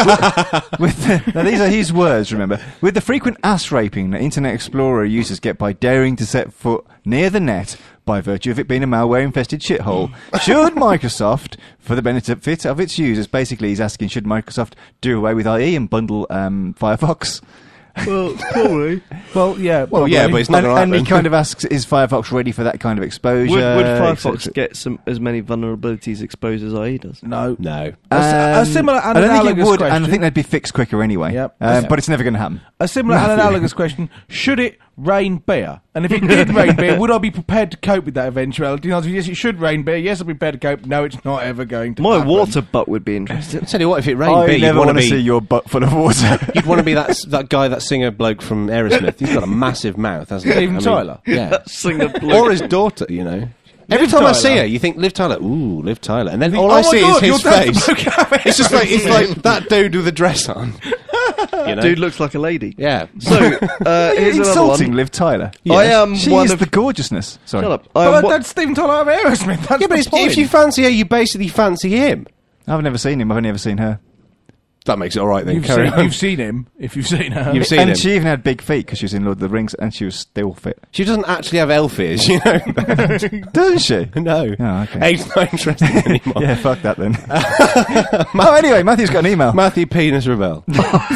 Speaker 4: now these are his words, remember. With the frequent ass raping that Internet Explorer users get by daring to set foot near the net by virtue of it being a malware-infested shithole, should Microsoft, for the benefit of its users, basically he's asking, should Microsoft do away with IE and bundle Firefox?
Speaker 9: Well, probably.
Speaker 2: Well, yeah.
Speaker 3: Well, yeah, but it's not going to
Speaker 4: And he
Speaker 3: happen.
Speaker 4: kind of asks, is Firefox ready for that kind of exposure?
Speaker 9: Would Firefox
Speaker 4: etc.?
Speaker 9: get as many vulnerabilities exposed as IE does?
Speaker 2: No.
Speaker 3: No.
Speaker 2: A similar
Speaker 4: I don't think it
Speaker 2: analogous
Speaker 4: would,
Speaker 2: question.
Speaker 4: and I think they'd be fixed quicker anyway.
Speaker 2: Yep.
Speaker 4: But it's never going to happen.
Speaker 2: A similar and analogous question: should it rain beer? And if it did rain beer, would I be prepared to cope with that eventuality? The answer is yes, it should rain beer. Yes, I'll be prepared to cope. No, it's not ever going to.
Speaker 9: My
Speaker 2: happen.
Speaker 9: water butt would be interested.
Speaker 3: Tell you what, if it rained
Speaker 4: I
Speaker 3: beer, you'd
Speaker 4: never
Speaker 3: want to
Speaker 4: want to see
Speaker 3: be.
Speaker 4: your butt full of water.
Speaker 3: You'd want to be that guy, that singer bloke from Aerosmith. He's got a massive mouth, hasn't he?
Speaker 2: Steven Tyler?
Speaker 3: Yeah.
Speaker 9: Singer bloke.
Speaker 3: Or his daughter, you know. Every time I see
Speaker 2: Tyler.
Speaker 3: her, you think Liv Tyler. Ooh, Liv Tyler, and then all
Speaker 2: oh
Speaker 3: I
Speaker 2: my
Speaker 3: see
Speaker 2: God,
Speaker 3: is
Speaker 2: your
Speaker 3: his
Speaker 2: dad's
Speaker 3: face. It's just like that dude with the dress on. You know?
Speaker 9: Dude looks like a lady.
Speaker 3: Yeah.
Speaker 9: So, here's another
Speaker 4: Insulting
Speaker 9: one.
Speaker 4: Liv Tyler.
Speaker 9: I am
Speaker 4: She
Speaker 9: one
Speaker 4: is
Speaker 9: of...
Speaker 4: the gorgeousness. Sorry.
Speaker 9: Shut up.
Speaker 2: But that's Steven Tyler of Aerosmith. That's
Speaker 3: Yeah, but
Speaker 2: the point.
Speaker 3: if you fancy her, you basically fancy him.
Speaker 4: I've never seen him. I've only ever seen her.
Speaker 3: That makes it all right then.
Speaker 2: You've
Speaker 3: Carry
Speaker 2: seen,
Speaker 3: on.
Speaker 2: you've seen him, if you've seen her.
Speaker 3: You've seen
Speaker 4: And
Speaker 3: him.
Speaker 4: she even had big feet because she was in Lord of the Rings, and she was still fit.
Speaker 3: She doesn't actually have elf ears, you know.
Speaker 4: Doesn't she?
Speaker 3: No.
Speaker 4: Oh, okay.
Speaker 3: Abe's not interested anymore.
Speaker 4: Yeah, fuck that then. Oh, anyway, Matthew's got an email.
Speaker 3: Matthew Penis Rebel.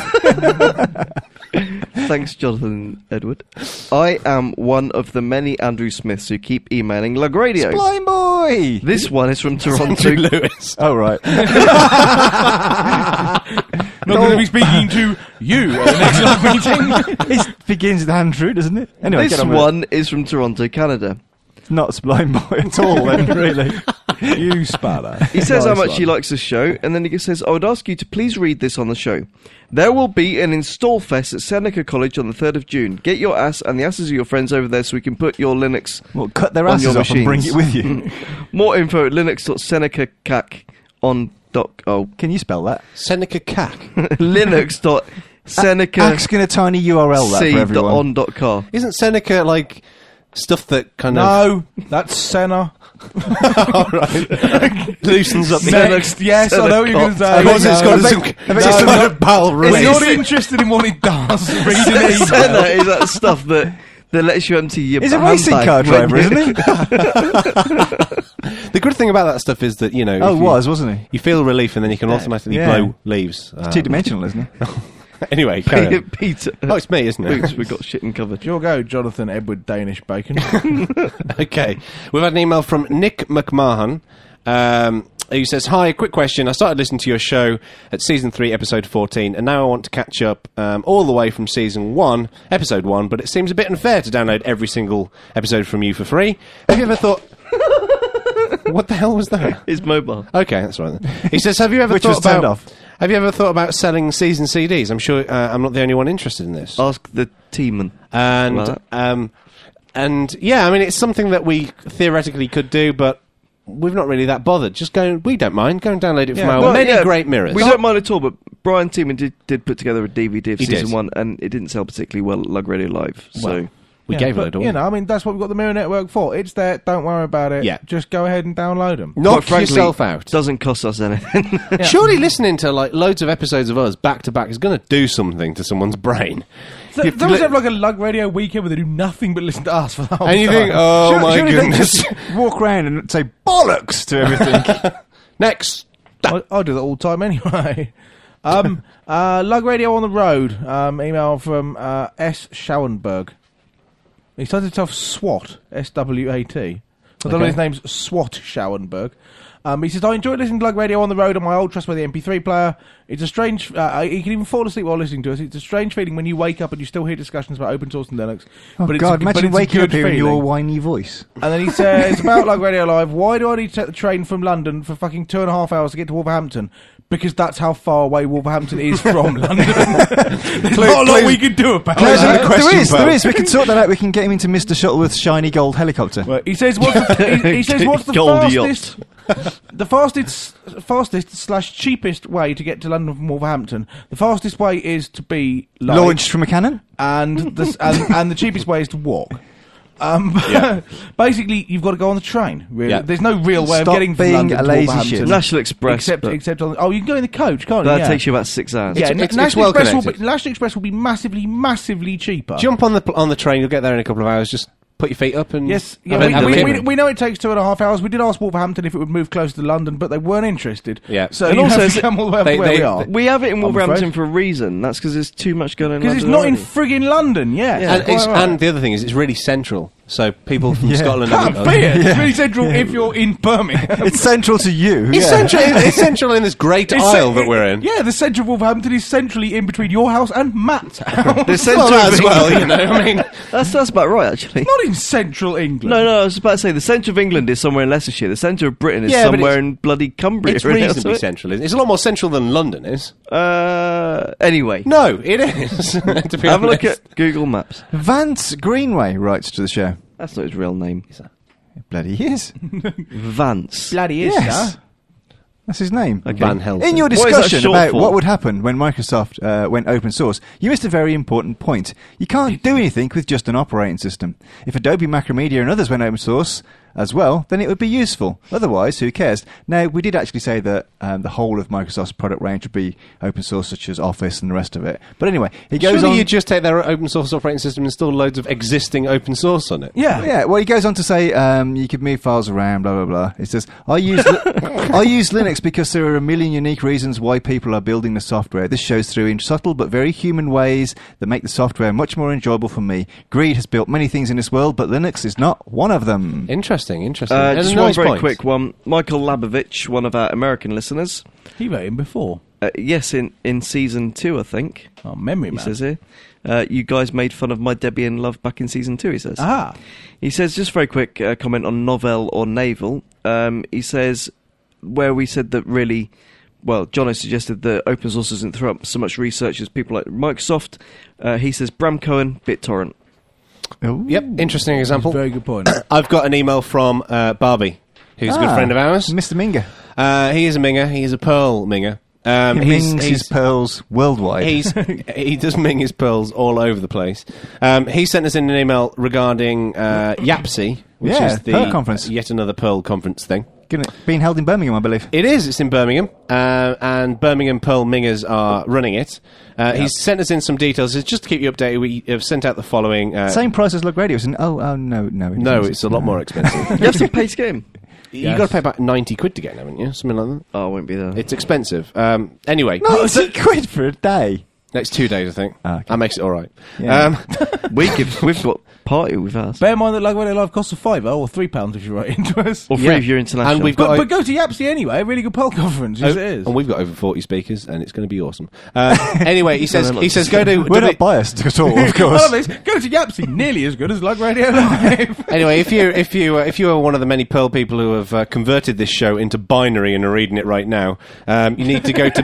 Speaker 9: Thanks, Jonathan Edward. I am one of the many Andrew Smiths who keep emailing Lug Radio.
Speaker 4: Blind boy!
Speaker 9: This one is from Toronto.
Speaker 3: Andrew Lewis.
Speaker 4: Oh, right.
Speaker 2: Not going to be speaking to you at the next live meeting.
Speaker 4: It begins with Andrew, doesn't it? Anyway,
Speaker 9: This
Speaker 4: get on with
Speaker 9: one is from Toronto, Canada.
Speaker 4: it. Not Blind boy at all, then, really.
Speaker 2: You spatter.
Speaker 9: He says how much he
Speaker 2: likes.
Speaker 9: likes the show, and then he says, I would ask you to please read this on the show. There will be an install fest at Seneca College on the 3rd of June. Get your ass and the asses of your friends over there so we can put your Linux
Speaker 4: Well, cut their
Speaker 9: on
Speaker 4: asses
Speaker 9: your
Speaker 4: off and bring it
Speaker 9: machines.
Speaker 4: with you.
Speaker 9: More info at linux.senecacac.com.
Speaker 4: Can you spell that?
Speaker 3: Seneca Cack.
Speaker 9: linux.seneca
Speaker 4: Asking a tiny URL that for everyone.
Speaker 9: c.on.car.
Speaker 3: Isn't Seneca like stuff that kind of
Speaker 2: No, that's Senna.
Speaker 3: loosens up the
Speaker 2: Next, yes, I know what you're going to say.
Speaker 3: Of course, it's got some kind of bowel
Speaker 2: If
Speaker 3: release.
Speaker 2: you're not interested in what it does, read an email.
Speaker 9: Senna is that stuff that lets you empty your
Speaker 4: He's a racing car
Speaker 9: handbag when
Speaker 4: driver,
Speaker 9: you-
Speaker 4: isn't he?
Speaker 3: The good thing about that stuff is that, you know,
Speaker 4: Oh,
Speaker 3: if
Speaker 4: wasn't he?
Speaker 3: you feel relief and then you can automatically
Speaker 4: Yeah.
Speaker 3: blow leaves.
Speaker 4: Two-dimensional, isn't he?
Speaker 3: Anyway, carry on.
Speaker 9: Peter.
Speaker 3: Oh, it's me, isn't
Speaker 9: Boots,
Speaker 3: it?
Speaker 9: we got shit and covered.
Speaker 2: Your go, Jonathan Edward Danish Bacon.
Speaker 3: Okay. We've had an email from Nick McMahon. Who says, hi, quick question. I started listening to your show at Season 3, Episode 14, and now I want to catch up all the way from Season 1, Episode 1, but it seems a bit unfair to download every single episode from you for free. Have you ever thought... What the hell was that?
Speaker 9: It's mobile.
Speaker 3: Okay, that's right then. He says, have you ever
Speaker 4: Which
Speaker 3: thought
Speaker 4: was turned
Speaker 3: about...
Speaker 4: off.
Speaker 3: Have you ever thought about selling season CDs? I'm sure I'm not the only one interested in this.
Speaker 9: Ask the teamman.
Speaker 3: And
Speaker 9: about
Speaker 3: and yeah, I mean, it's something that we theoretically could do, but we've not really that bothered. Just go. We don't mind. Go and download it from our many great mirrors.
Speaker 9: We don't mind at all, but Brian Teeman did put together a DVD of
Speaker 3: He
Speaker 9: season
Speaker 3: did.
Speaker 9: 1, and it didn't sell particularly well at Lug Radio Live. So
Speaker 3: We gave it a
Speaker 2: You know, I mean, that's what we've got the Mirror Network for. It's there. Don't worry about it.
Speaker 3: Yeah.
Speaker 2: Just go ahead and download them.
Speaker 3: knock
Speaker 9: quite frankly,
Speaker 3: yourself out.
Speaker 9: doesn't cost us anything.
Speaker 3: Surely listening to like loads of episodes of us back to back is going to do something to someone's brain.
Speaker 2: So,
Speaker 3: You
Speaker 2: they always
Speaker 3: flip-
Speaker 2: have like a Lug Radio weekend where they do nothing but listen to us for the whole
Speaker 3: And you
Speaker 2: time.
Speaker 3: think, oh
Speaker 4: Surely-
Speaker 3: my
Speaker 4: surely they
Speaker 3: goodness.
Speaker 4: just walk around and say bollocks to everything.
Speaker 3: Next.
Speaker 2: I do that all the time anyway. Lug Radio on the road. Email from S. Schauenberg. He started himself SWAT, S-W-A-T. So I don't know if his name's SWAT Schauenberg. He says, I enjoy listening to Lug Radio on the road on my old trustworthy MP3 player. It's a strange... he can even fall asleep while listening to us. It's a strange feeling when you wake up and you still hear discussions about open source and Linux.
Speaker 4: Oh,
Speaker 2: but
Speaker 4: God,
Speaker 2: but
Speaker 4: imagine
Speaker 2: it's a
Speaker 4: waking up
Speaker 2: good
Speaker 4: hearing
Speaker 2: feeling.
Speaker 4: your whiny voice.
Speaker 2: And then he says, about Lug Radio Live, why do I need to take the train from London for fucking 2.5 hours to get to Wolverhampton? Because that's how far away Wolverhampton is from London. There's not a lot we can do about it.
Speaker 4: There is. We can sort that out. We can get him into Mr. Shuttleworth's shiny gold helicopter.
Speaker 2: Well, he says, what's the
Speaker 9: Gold
Speaker 2: fastest... The fastest slash cheapest way to get to London from Wolverhampton. The fastest way is to be light,
Speaker 4: Launched from a cannon?
Speaker 2: and the cheapest way is to walk. Basically, you've got to go on the train. Really,
Speaker 3: Yeah.
Speaker 2: there's no real way
Speaker 4: Stop
Speaker 2: of getting from
Speaker 4: being
Speaker 2: London
Speaker 4: a
Speaker 2: to
Speaker 4: lazy
Speaker 2: Wolverhampton.
Speaker 4: shit.
Speaker 9: National Express. but
Speaker 2: Except on you can go in the coach, can't you?
Speaker 9: that
Speaker 2: Yeah.
Speaker 9: takes you about 6 hours.
Speaker 2: Yeah,
Speaker 3: It's
Speaker 2: National
Speaker 3: well
Speaker 2: Express will be,
Speaker 3: connected.
Speaker 2: National Express will be massively cheaper.
Speaker 3: Jump on the train. You'll get there in a couple of hours. Just put your feet up and
Speaker 2: Yes,
Speaker 3: have a
Speaker 2: we
Speaker 3: kip.
Speaker 2: know it takes 2.5 hours. We did ask Wolverhampton if it would move closer to London, but they weren't interested.
Speaker 3: Yeah.
Speaker 2: So
Speaker 9: And
Speaker 2: you
Speaker 9: also
Speaker 2: have
Speaker 9: is
Speaker 2: to
Speaker 9: it-
Speaker 2: come all the way up to where we are.
Speaker 9: We have it in
Speaker 2: I'm
Speaker 9: Wolverhampton
Speaker 2: afraid.
Speaker 9: for a reason. That's because there's too much going on.
Speaker 2: Because it's not in friggin' London, yeah.
Speaker 9: Yeah.
Speaker 3: And the other thing is, it's really central. So people from Scotland.
Speaker 2: Can't be it. It's really central if you're in Birmingham.
Speaker 4: It's central to you.
Speaker 3: It's
Speaker 4: yeah.
Speaker 3: central. It's central in this great
Speaker 2: It's
Speaker 3: aisle that we're in.
Speaker 2: Yeah, the centre of Wolverhampton is centrally in between your house and Matt's house.
Speaker 9: The centre
Speaker 3: Well, that
Speaker 9: of
Speaker 3: as well,
Speaker 9: England-
Speaker 3: you know. I mean,
Speaker 9: That's about right, actually.
Speaker 2: Not in central England.
Speaker 9: No, I was about to say the centre of England is somewhere in Leicestershire. The centre of Britain is
Speaker 3: Yeah, but
Speaker 9: somewhere
Speaker 3: it's-
Speaker 9: in bloody Cumbria.
Speaker 3: it's
Speaker 9: isn't it?
Speaker 3: reasonably central. Isn't it? It's a lot more central than London is.
Speaker 9: Anyway,
Speaker 3: No, it is. To be
Speaker 9: have a look
Speaker 3: honest.
Speaker 9: at Google Maps.
Speaker 4: Vance Greenway writes to the show.
Speaker 9: That's not his real name.
Speaker 4: It bloody is.
Speaker 9: Vance.
Speaker 2: Bloody is,
Speaker 4: Yes.
Speaker 2: sir.
Speaker 4: That's his name.
Speaker 9: Okay.
Speaker 3: Van Helsing.
Speaker 4: In your
Speaker 9: What is that
Speaker 4: discussion
Speaker 9: short
Speaker 4: about
Speaker 9: for?
Speaker 4: what would happen when Microsoft went open source, you missed a very important point. You can't do anything with just an operating system. If Adobe Macromedia and others went open source, as well, then it would be useful. Otherwise, who cares? Now, we did actually say that the whole of Microsoft's product range would be open source, such as Office and the rest of it. But anyway, he goes
Speaker 3: Surely
Speaker 4: on.
Speaker 3: you just take their open source operating system and install loads of existing open source on it.
Speaker 4: Yeah. Well, he goes on to say you could move files around, blah blah blah. It says I use Linux because there are a million unique reasons why people are building the software. This shows through in subtle but very human ways that make the software much more enjoyable for me. Greed has built many things in this world, but Linux is not one of them.
Speaker 3: Interesting.
Speaker 9: Just
Speaker 3: And a
Speaker 9: one
Speaker 3: nice
Speaker 9: very
Speaker 3: point.
Speaker 9: quick one. Michael Labovich, one of our American listeners.
Speaker 10: He wrote him before.
Speaker 9: Yes, in season 2, I think.
Speaker 10: Oh, memory
Speaker 9: He
Speaker 10: man.
Speaker 9: says here. You guys made fun of my Debian love back in season 2, he says.
Speaker 10: Ah.
Speaker 9: He says, just very quick comment on Novell or Naval. He says, where we said that really, well, Jono suggested that open source doesn't throw up so much research as people like Microsoft. He says, Bram Cohen, BitTorrent.
Speaker 3: Yep, interesting example.
Speaker 10: Very good point.
Speaker 3: I've got an email from Barbie, who's a good friend of ours.
Speaker 4: Mr. Minger.
Speaker 3: He is a Minger. He is a Perl Minger.
Speaker 4: He mings his pearls worldwide.
Speaker 3: He does ming his pearls all over the place. He sent us in an email regarding YAPSI, which is the
Speaker 4: Perl conference.
Speaker 3: Yet another Perl conference thing.
Speaker 4: Being held in Birmingham, I believe.
Speaker 3: It is. It's in Birmingham, and Birmingham Pearl Mingers are running it. He's sent us in some details. It's just to keep you updated. We have sent out the following.
Speaker 4: Same price as Lug Radio. No,
Speaker 3: it's a lot more expensive.
Speaker 9: You have to pay to get him.
Speaker 3: You've got to pay about 90 quid to get in, haven't you? Something like that.
Speaker 9: Oh, I won't be there.
Speaker 3: It's expensive. Anyway.
Speaker 4: 90 quid for a day?
Speaker 3: Next 2 days, I think.
Speaker 4: Okay.
Speaker 3: That makes it all right.
Speaker 4: Yeah.
Speaker 9: We've got party with us.
Speaker 10: Bear in mind that Lug Radio Live costs a £5 or £3 if you write into us.
Speaker 9: Or free if you're international.
Speaker 3: And we've got
Speaker 10: But go to YAPSI anyway, a really good Perl conference, yes it is.
Speaker 3: And we've got over 40 speakers, and it's going to be awesome. Anyway, he says go to...
Speaker 4: We're not biased at all, of
Speaker 10: I
Speaker 4: course.
Speaker 10: love this. Go to YAPSI, nearly as good as Lug Radio Live.
Speaker 3: Anyway, if you are one of the many Perl people who have converted this show into binary and are reading it right now, you need to go to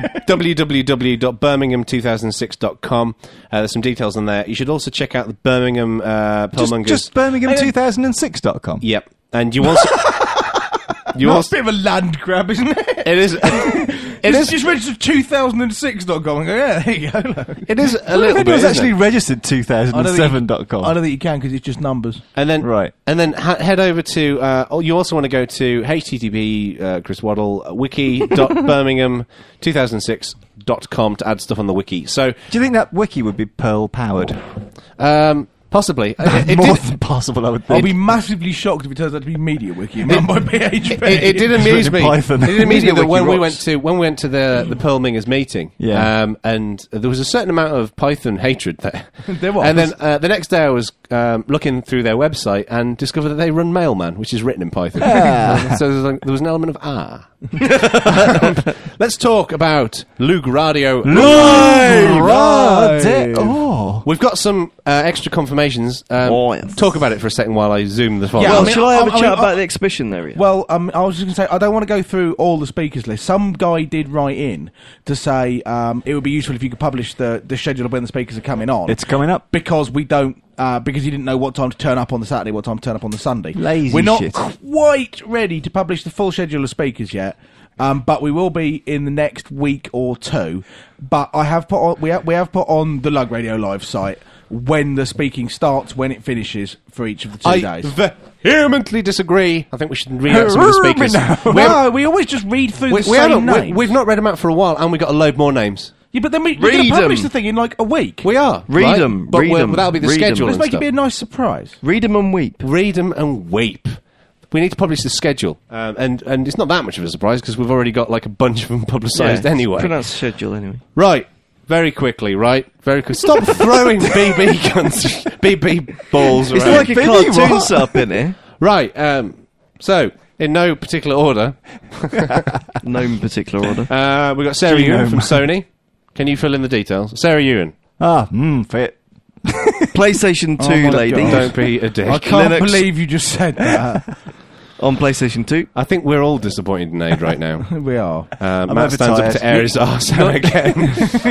Speaker 3: www.birmingham2006.com. There's some details on there. You should also check out the Birmingham Pearlmongers.
Speaker 4: Just Birmingham2006.com.
Speaker 3: Yep, and you also.
Speaker 10: That's a bit of a land grab, isn't it?
Speaker 3: It is. It is
Speaker 10: just registered 2006.com and go, yeah, there you go. Look.
Speaker 3: It is a little
Speaker 4: It
Speaker 3: bit.
Speaker 4: was
Speaker 3: isn't
Speaker 4: actually
Speaker 3: it?
Speaker 4: registered 2007.com.
Speaker 10: I don't think you can because it's just numbers.
Speaker 3: And then
Speaker 4: Right.
Speaker 3: and then head over to. You also want to go to http Chris Waddle wiki.birmingham2006.com to add stuff on the wiki. So
Speaker 4: Do you think that wiki would be Perl powered?
Speaker 3: possibly
Speaker 4: More than possible, I would
Speaker 10: I'll
Speaker 4: think.
Speaker 10: be massively shocked if it turns out to be MediaWiki run by PHP.
Speaker 3: It did amuse
Speaker 4: written
Speaker 3: me.
Speaker 4: in Python.
Speaker 3: It did amuse me that when we
Speaker 4: MediaWiki
Speaker 3: went to the Pearl Mingers meeting,
Speaker 4: Yeah.
Speaker 3: and there was a certain amount of Python hatred there.
Speaker 10: There was.
Speaker 3: And then the next day I was looking through their website and discovered that they run Mailman, which is written in Python. So there was an element of Let's talk about Lug Radio
Speaker 4: Live! Oh.
Speaker 3: We've got some extra confirmations.
Speaker 9: Yes.
Speaker 3: Talk about it for a second while I zoom the file.
Speaker 10: Yeah,
Speaker 9: Well,
Speaker 10: I mean,
Speaker 9: shall I have a
Speaker 10: I
Speaker 9: chat
Speaker 10: mean,
Speaker 9: about the exhibition there? Ian?
Speaker 10: Well, I was just going to say, I don't want to go through all the speakers list. Some guy did write in to say it would be useful if you could publish the schedule of when the speakers are coming on.
Speaker 4: It's coming up.
Speaker 10: Because we don't, because he didn't know what time to turn up on the Saturday, what time to turn up on the Sunday.
Speaker 4: Lazy
Speaker 10: We're not
Speaker 4: shit.
Speaker 10: quite ready to publish the full schedule of speakers yet. But we will be in the next week or two. But I have put on, we have put on the Lug Radio Live site when the speaking starts, when it finishes for each of the 2 days.
Speaker 3: Vehemently disagree. I think we should read out some of the speakers.
Speaker 10: No, we always just read through the same
Speaker 3: haven't.
Speaker 10: names.
Speaker 3: We've not read them out for a while, and we've got a load more names.
Speaker 10: Yeah, but then we're
Speaker 9: Read
Speaker 10: going to publish
Speaker 9: 'em.
Speaker 10: the thing in like a week.
Speaker 3: We are.
Speaker 9: Read
Speaker 3: right?
Speaker 9: 'em,
Speaker 3: But
Speaker 9: read 'em,
Speaker 3: that'll be the
Speaker 9: read 'em.
Speaker 3: schedule
Speaker 10: Let's
Speaker 3: and
Speaker 10: make it
Speaker 3: stuff.
Speaker 10: be a nice surprise.
Speaker 9: Read them and weep.
Speaker 3: Read them and weep. We need to publish the schedule, and it's not that much of a surprise because we've already got like a bunch of them publicised anyway.
Speaker 9: Pronounce schedule anyway.
Speaker 3: Right, very quickly, right? Very quick. Stop throwing BB guns, BB balls around.
Speaker 9: It's like a
Speaker 4: Billy,
Speaker 9: cartoon
Speaker 4: what?
Speaker 9: up in here.
Speaker 3: Right, so, in no particular order,
Speaker 9: No particular order.
Speaker 3: we've got Sarah Ewan
Speaker 4: Genome.
Speaker 3: from Sony. Can you fill in the details? Sarah Ewan,
Speaker 4: Fit.
Speaker 9: PlayStation 2,
Speaker 10: my
Speaker 9: lady.
Speaker 10: God.
Speaker 3: don't be a dick.
Speaker 10: I can't
Speaker 9: Linux.
Speaker 10: believe you just said that.
Speaker 9: On PlayStation 2.
Speaker 3: I think we're all disappointed in Aid right now.
Speaker 10: We are.
Speaker 3: Matt stands up
Speaker 4: overtired.
Speaker 3: to air his arse out again.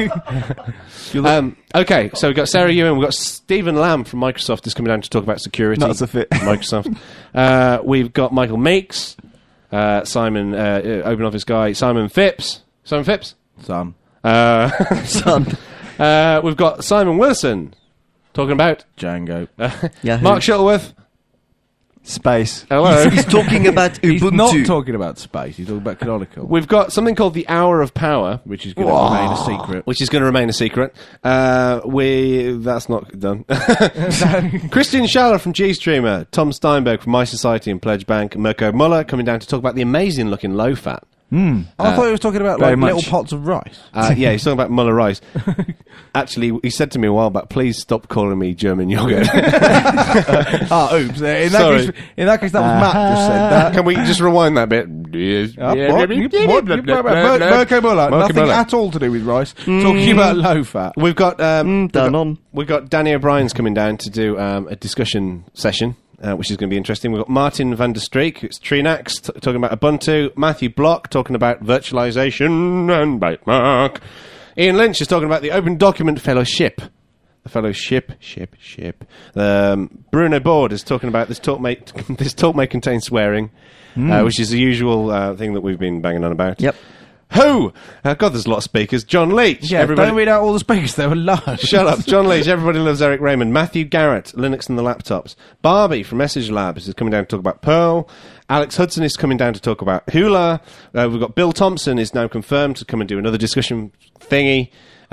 Speaker 3: Okay, so we've got Sarah Ewan, we've got Stephen Lamb from Microsoft is coming down to talk about security.
Speaker 4: Not so fit.
Speaker 3: Microsoft. We've got Michael Meeks, Simon, Open Office guy, Simon Phipps. Simon Phipps?
Speaker 10: Son.
Speaker 9: Son.
Speaker 3: We've got Simon Wilson talking about
Speaker 10: Django.
Speaker 9: Yahoo.
Speaker 3: Mark Shuttleworth.
Speaker 4: Space.
Speaker 3: Hello.
Speaker 9: He's talking about Ubuntu.
Speaker 10: He's not talking about space. He's talking about Canonical,
Speaker 3: We've got something called the Hour of Power,
Speaker 10: which is going to remain a secret.
Speaker 3: which is going to remain a secret. That's not done. Christian Schaller from G-Streamer, Tom Steinberg from My Society and Pledge Bank, Mirko Muller coming down to talk about the amazing looking low fat.
Speaker 10: I thought he was talking about
Speaker 4: very
Speaker 10: like
Speaker 4: much.
Speaker 10: little pots of rice.
Speaker 3: Yeah, he's talking about Muller rice. Actually, he said to me a while back, please stop calling me German yogurt.
Speaker 10: Oops. In
Speaker 3: Sorry.
Speaker 10: that case, that was Matt just said that.
Speaker 3: Can we just rewind that bit?
Speaker 10: Mirko Muller, nothing
Speaker 3: Muller.
Speaker 10: at all to do with rice. Talking about low fat.
Speaker 3: We've got
Speaker 9: Danone.
Speaker 3: We've got Danny O'Brien's coming down to do a discussion session, which is going to be interesting. We've got Martin van der Streek, who's Trinax, talking about Ubuntu. Matthew Block talking about virtualization and Bytemark. Ian Lynch is talking about the Open Document Fellowship. The fellowship, ship. Bruno Board is talking about this talk may contain swearing, which is the usual thing that we've been banging on about.
Speaker 9: Yep.
Speaker 3: Who? God, there's a lot of speakers. John Leach.
Speaker 10: Yeah, don't read out all the speakers. They were large.
Speaker 3: Shut up. John Leach. Everybody loves Eric Raymond. Matthew Garrett. Linux and the Laptops. Barbie from Message Labs is coming down to talk about Perl. Alex Hudson is coming down to talk about Hula. We've got Bill Thompson is now confirmed to come and do another discussion thingy.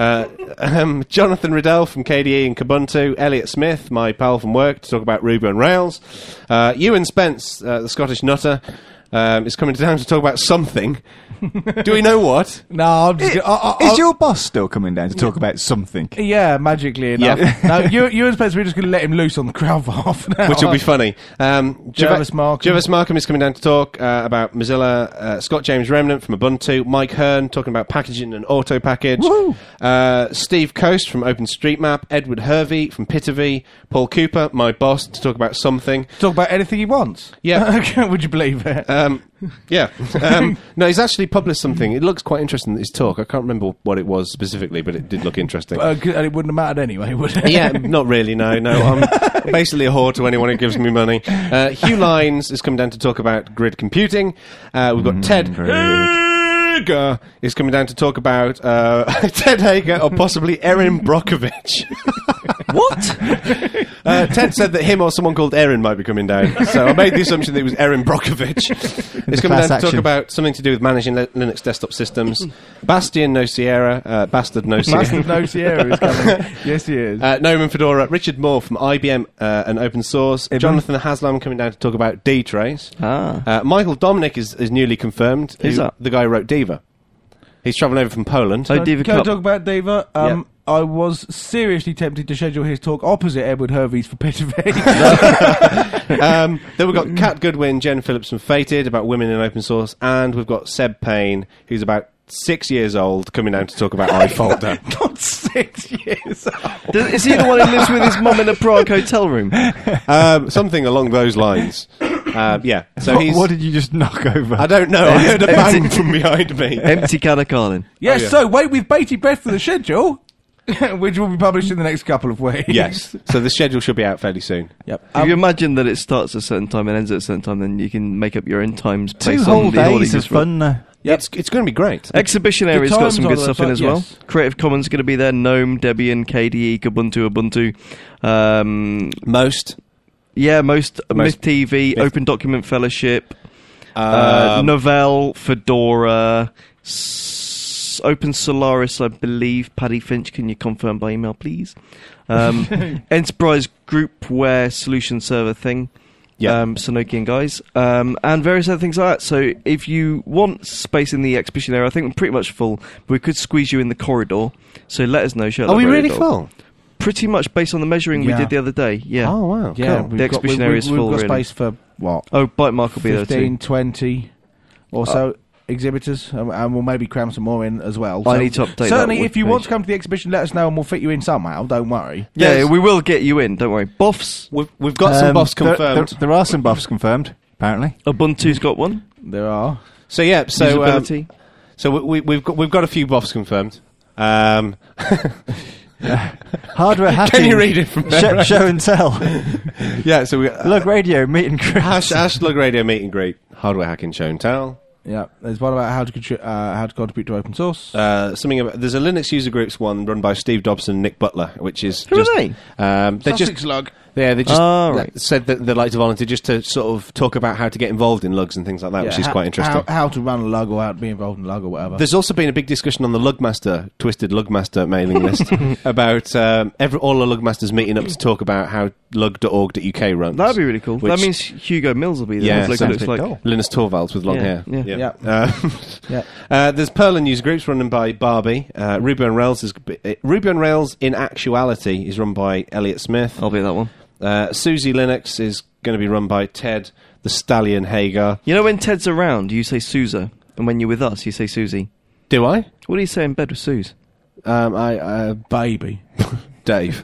Speaker 3: Jonathan Riddell from KDE and Kubuntu. Elliot Smith, my pal from work, to talk about Ruby on Rails. Ewan Spence, the Scottish nutter, is coming down to talk about something. Do we know what?
Speaker 10: No, I'm just
Speaker 4: Is your boss still coming down to talk about something?
Speaker 10: Yeah, magically enough.
Speaker 3: Yeah.
Speaker 10: No, you and Spence, we're just going to let him loose on the crowd for half an hour.
Speaker 3: Which will be funny.
Speaker 10: Jervis Markham.
Speaker 3: Jervis Markham is coming down to talk about Mozilla. Scott James Remnant from Ubuntu. Mike Hearn talking about packaging and auto package. Steve Coast from OpenStreetMap. Edward Hervey from Pitavy. Paul Cooper, my boss, to talk about something.
Speaker 10: Talk about anything he wants.
Speaker 3: Yeah.
Speaker 10: Would you believe it?
Speaker 3: Yeah. No, he's actually published something. It looks quite interesting, his talk. I can't remember what it was specifically, but it did look interesting.
Speaker 10: And it wouldn't have mattered anyway, would it?
Speaker 3: Yeah, not really, no. I'm basically a whore to anyone who gives me money. Hugh Lyons is coming down to talk about grid computing. We've got Ted Hager is coming down to talk about Ted Hager or possibly Erin Brockovich.
Speaker 9: What?
Speaker 3: Ted said that him or someone called Erin might be coming down, so I made the assumption that it was Erin Brockovich. He's coming down to talk about something to do with managing Linux desktop systems. Bastian No Sierra, Bastard No Sierra.
Speaker 10: Bastard No Sierra is coming. Yes, he is.
Speaker 3: Noman Fedora, Richard Moore from IBM and Open Source. Jonathan Haslam coming down to talk about D-Trace. Michael Dominic is newly confirmed.
Speaker 9: Who's that?
Speaker 3: The guy who wrote Diva. He's travelling over from Poland.
Speaker 9: Oh, Diva
Speaker 10: Can I
Speaker 9: Cup.
Speaker 10: talk about Diva?
Speaker 3: Yeah.
Speaker 10: I was seriously tempted to schedule his talk opposite Edward Hervey's for Pitavy.
Speaker 3: Then we've got Kat Goodwin, Jen Phillips from Fated about women in open source, and we've got Seb Payne, who's about 6 years old, coming down to talk about iFolder.
Speaker 10: Not 6 years old.
Speaker 9: Is he the one who lives with his mum in a Prague hotel room?
Speaker 3: Something along those lines. Yeah. So
Speaker 4: What did you just knock over?
Speaker 3: I don't know. I heard a bang from behind me.
Speaker 9: Empty can of Carlin.
Speaker 10: Yes,
Speaker 3: Oh, yeah.
Speaker 10: so wait with bated breath for the schedule, which will be published in the next couple of weeks.
Speaker 3: Yes. So the schedule should be out fairly soon.
Speaker 10: Yep.
Speaker 9: If you imagine that it starts at a certain time and ends at a certain time, then you can make up your own times based
Speaker 4: 2
Speaker 9: on
Speaker 4: whole
Speaker 9: the order
Speaker 4: days
Speaker 9: you
Speaker 4: of
Speaker 9: just wrote.
Speaker 4: fun.
Speaker 3: Yep. It's going to be great.
Speaker 9: Exhibition area's got
Speaker 10: times
Speaker 9: some
Speaker 10: on
Speaker 9: good
Speaker 10: the
Speaker 9: stuff in
Speaker 10: website,
Speaker 9: as well.
Speaker 10: yes.
Speaker 9: Creative Commons going to be there. GNOME, Debian, KDE, Ubuntu.
Speaker 3: Most.
Speaker 9: Yeah, most Myth TV, Open Document Fellowship, Novell, Fedora, Open Solaris, I believe. Paddy Finch, can you confirm by email, please? Enterprise Groupware Solution Server thing.
Speaker 3: Yeah.
Speaker 9: Sanokian guys, and various other things like that. So if you want space in the exhibition area, I think we're pretty much full, but we could squeeze you in the corridor. So let us know.
Speaker 3: Are we really full?
Speaker 9: Pretty much based on the measuring we
Speaker 10: Yeah.
Speaker 9: did the other day. Yeah.
Speaker 3: Oh, wow.
Speaker 10: Yeah,
Speaker 3: Cool.
Speaker 9: The exhibition area is full,
Speaker 10: We've got
Speaker 9: really.
Speaker 10: space for, what,
Speaker 9: Oh, Bytemark will be there
Speaker 10: 15,
Speaker 9: too.
Speaker 10: 20 or so exhibitors, and we'll maybe cram some more in as well.
Speaker 9: I need to update
Speaker 10: certainly,
Speaker 9: that
Speaker 10: if you want
Speaker 9: page.
Speaker 10: to come to the exhibition, let us know and we'll fit you in somehow, don't worry.
Speaker 9: Yeah,
Speaker 3: Yes.
Speaker 9: we will get you in. Don't worry. Buffs.
Speaker 3: We've got some buffs confirmed.
Speaker 4: There are some buffs confirmed, apparently.
Speaker 9: Ubuntu's got one.
Speaker 10: There are.
Speaker 3: So yeah,
Speaker 9: Usability.
Speaker 3: so we've got a few buffs confirmed.
Speaker 4: Hardware hacking.
Speaker 3: Can you read it from memory?
Speaker 4: Show and tell.
Speaker 3: Yeah, so we
Speaker 4: Lug Radio, meet and greet.
Speaker 3: Hash Lug Radio meet and greet, hardware hacking show and tell.
Speaker 10: Yeah, there's one about how to contribute to open source.
Speaker 3: Something about there's a Linux user groups one run by Steve Dobson and Nick Butler, which is
Speaker 9: Who
Speaker 3: just,
Speaker 9: are they?
Speaker 3: They're
Speaker 10: Sussex
Speaker 3: just
Speaker 10: Lug.
Speaker 3: Yeah, they just
Speaker 9: right.
Speaker 3: said that they'd like to volunteer just to sort of talk about how to get involved in lugs and things like that, which is quite interesting.
Speaker 10: How to run a lug or how to be involved in a lug or whatever.
Speaker 3: There's also been a big discussion on the Lugmaster, Twisted Lugmaster mailing list about all the Lugmasters meeting up to talk about how lug.org.uk runs.
Speaker 9: That'd be really cool.
Speaker 3: Which-
Speaker 9: That means Hugo Mills will be there.
Speaker 3: Yeah,
Speaker 9: Looks
Speaker 3: sounds
Speaker 9: like.
Speaker 3: Linus Torvalds with long
Speaker 9: Yeah,
Speaker 3: hair.
Speaker 9: yeah.
Speaker 3: There's Perlin News Groups running by Barbie. Ruby on Rails Ruby on Rails in actuality is run by Elliot Smith.
Speaker 9: I'll be that one.
Speaker 3: Susie Linux is going to be run by Ted the Stallion Hagar.
Speaker 9: You know when Ted's around, you say Sousa, and when you're with us, you say Susie.
Speaker 3: Do I?
Speaker 9: What do you say in bed with Suze?
Speaker 10: Baby.
Speaker 3: Dave.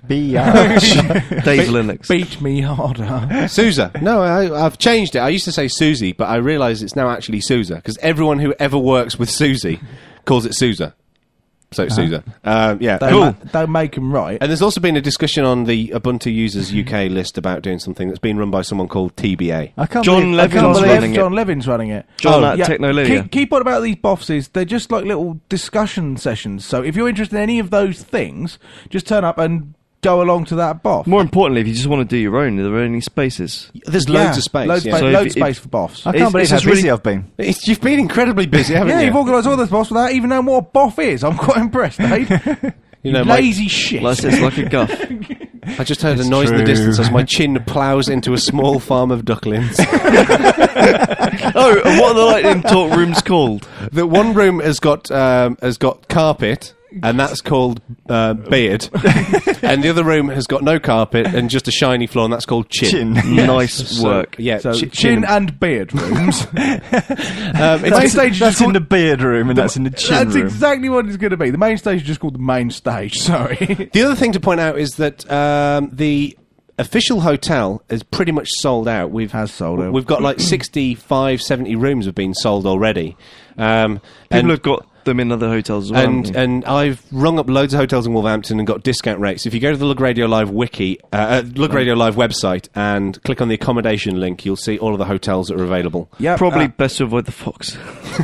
Speaker 9: Dave Linux.
Speaker 10: Beat me harder.
Speaker 3: Sousa. No, I've changed it. I used to say Susie, but I realise it's now actually Sousa, because everyone who ever works with Susie calls it Sousa. So it's Sousa. Yeah,
Speaker 10: Don't make them right.
Speaker 3: And there's also been a discussion on the Ubuntu Users UK list about doing something that's been run by someone called TBA.
Speaker 9: John Levin's running it.
Speaker 10: John Levin's running it.
Speaker 9: John at Technolydia.
Speaker 10: Keep on about these bosses. They're just like little discussion sessions. So if you're interested in any of those things, just turn up and go along to that boff.
Speaker 9: More importantly, if you just want to do your own, are there any spaces?
Speaker 3: There's loads of space.
Speaker 10: Loads
Speaker 3: yeah.
Speaker 10: of
Speaker 9: So
Speaker 10: loads
Speaker 9: if-
Speaker 10: space for boffs.
Speaker 4: I can't believe how busy I've been.
Speaker 3: You've been incredibly busy, haven't
Speaker 10: Yeah,
Speaker 3: you?
Speaker 10: you've organised all this boss without even knowing what a boff is. I'm quite impressed, Dave.
Speaker 3: You know,
Speaker 10: lazy shit.
Speaker 9: It's like a guff.
Speaker 3: I just heard a noise in the distance as my chin ploughs into a small farm of ducklings.
Speaker 9: Oh, and what are the Lightning Talk rooms called?
Speaker 3: The one room has got carpet, and that's called beard. And the other room has got no carpet and just a shiny floor, and that's called chin.
Speaker 9: Nice work.
Speaker 3: Yeah,
Speaker 10: So chin and beard rooms. The main stage is
Speaker 4: That's
Speaker 10: just
Speaker 4: in
Speaker 10: called,
Speaker 4: the beard room, and that's in the chin
Speaker 10: that's
Speaker 4: room.
Speaker 10: exactly what it's going to be. The main stage is just called the main stage. Sorry.
Speaker 3: The other thing to point out is that the official hotel is pretty much sold out.
Speaker 10: Has sold out.
Speaker 3: We've got like 65, 70 rooms have been sold already.
Speaker 9: People have got them in other hotels as well.
Speaker 3: And I've rung up loads of hotels in Wolverhampton and got discount rates. If you go to the Lug Radio Live wiki, Lug Radio Live website, and click on the accommodation link, you'll see all of the hotels that are available.
Speaker 10: Yeah,
Speaker 9: Probably best to avoid the Fox.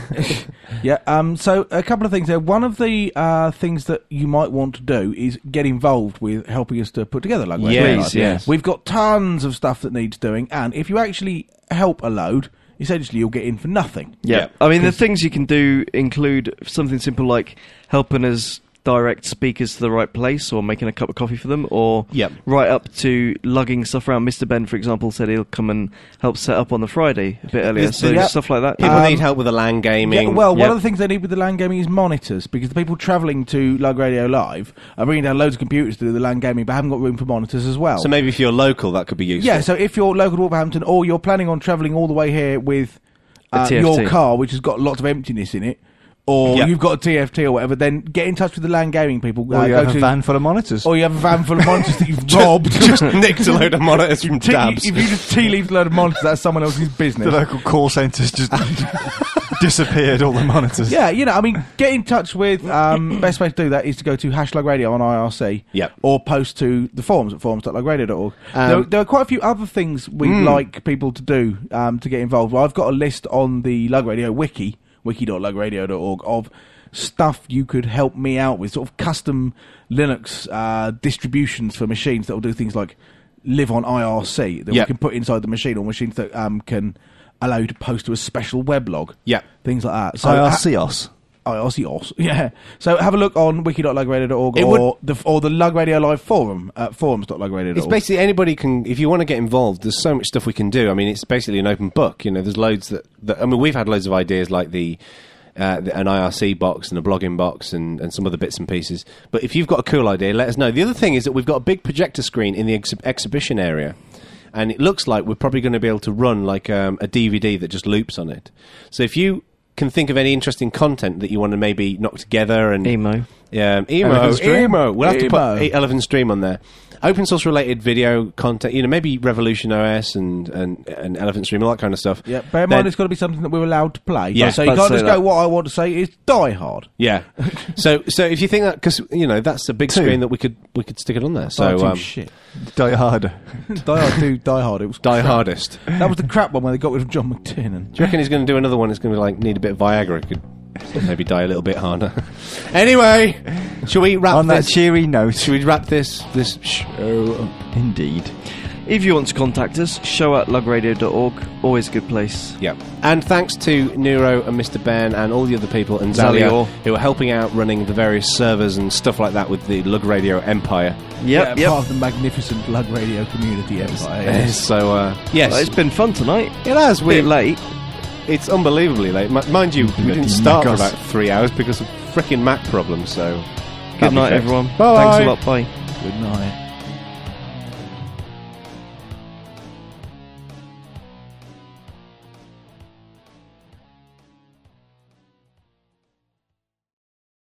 Speaker 10: Yeah. So a couple of things there. One of the things that you might want to do is get involved with helping us to put together Lug Radio
Speaker 3: Yes,
Speaker 10: Live.
Speaker 3: yes.
Speaker 10: We've got tons of stuff that needs doing, and if you actually help a load, essentially you'll get in for nothing.
Speaker 9: Yeah. I mean, the things you can do include something simple like helping us direct speakers to the right place, or making a cup of coffee for them, or right up to lugging stuff around. Mr. Ben, for example, said he'll come and help set up on the Friday a bit earlier. So stuff like that.
Speaker 3: People need help with the LAN gaming.
Speaker 10: Yeah, well, one of the things they need with the LAN gaming is monitors, because the people travelling to Lug Radio Live are bringing down loads of computers to do the LAN gaming, but haven't got room for monitors as well.
Speaker 3: So maybe if you're local, that could be useful.
Speaker 10: Yeah, so if you're local to Wolverhampton, or you're planning on travelling all the way here with your car, which has got lots of emptiness in it, or you've got a TFT or whatever, then get in touch with the LAN gaming people.
Speaker 4: Or you have a van full of monitors.
Speaker 10: Or you have a van full of monitors that you've robbed.
Speaker 3: Just nicked a load of monitors from Dabs.
Speaker 10: If you just tea-leaved a load of monitors, that's someone else's business.
Speaker 4: The local call centre's just disappeared all the monitors.
Speaker 10: Yeah, I mean, get in touch with, best way to do that is to go to #LugRadio on IRC.
Speaker 3: Yep.
Speaker 10: Or post to the forums at forums.lugradio.org. There are quite a few other things we'd like people to do to get involved. Well, I've got a list on the Lug Radio wiki, wiki.lugradio.org, of stuff you could help me out with, sort of custom Linux distributions for machines that will do things like live on IRC that we can put inside the machine, or machines that can allow you to post to a special weblog.
Speaker 3: Yeah.
Speaker 10: Things like that. So
Speaker 4: IRCOS.
Speaker 10: IRCOS, yeah. So have a look on wiki.lugradio.org or the Lug Radio Live forum at forums.lugradio.org.
Speaker 3: It's basically anybody can, if you want to get involved, there's so much stuff we can do. I mean, it's basically an open book. There's loads that I mean, we've had loads of ideas like an IRC box and a blogging box and some other bits and pieces. But if you've got a cool idea, let us know. The other thing is that we've got a big projector screen in the exhibition area. And it looks like we're probably going to be able to run like a DVD that just loops on it. So if you can think of any interesting content that you want to maybe knock together and...
Speaker 9: Emo.
Speaker 3: Yeah, emo. We'll have to put Elephant Stream on there. Open source related video content, maybe Revolution OS and Elephant Stream, all that kind of stuff.
Speaker 10: Yeah, bear in mind it's got to be something that we're allowed to play.
Speaker 3: Yeah,
Speaker 10: so you can't just go, what I want to say is Die Hard.
Speaker 3: Yeah. so if you think that, because, that's a big screen that we could stick it on there. So
Speaker 10: shit.
Speaker 4: Die Hard.
Speaker 10: Die Hard. It was
Speaker 3: Die
Speaker 10: crap.
Speaker 3: Hardest.
Speaker 10: That was the crap one where they got rid of John McTiernan.
Speaker 3: Do you reckon he's going to do another one? It's going to need a bit of Viagra. Could maybe die a little bit harder. Anyway, shall we wrap
Speaker 4: on
Speaker 3: this?
Speaker 4: That cheery note?
Speaker 3: Should we wrap this show?
Speaker 4: Indeed.
Speaker 9: If you want to contact us, show@lugradio.org. Always a good place.
Speaker 3: Yeah. And thanks to Nero and Mr. Ben and all the other people and Zalia
Speaker 9: Zalior.
Speaker 3: who are helping out running the various servers and stuff like that with the Lug Radio empire.
Speaker 9: Yep.
Speaker 10: Part of the magnificent Lug Radio community empire.
Speaker 3: So, yes.
Speaker 9: Well, it's been fun tonight.
Speaker 3: It has.
Speaker 9: Bit late.
Speaker 3: It's unbelievably late. Mind you, we didn't start for about 3 hours because of frickin' Mac problems, so...
Speaker 9: Good night, everyone.
Speaker 3: Bye.
Speaker 9: Thanks a lot. Bye.
Speaker 10: Good night.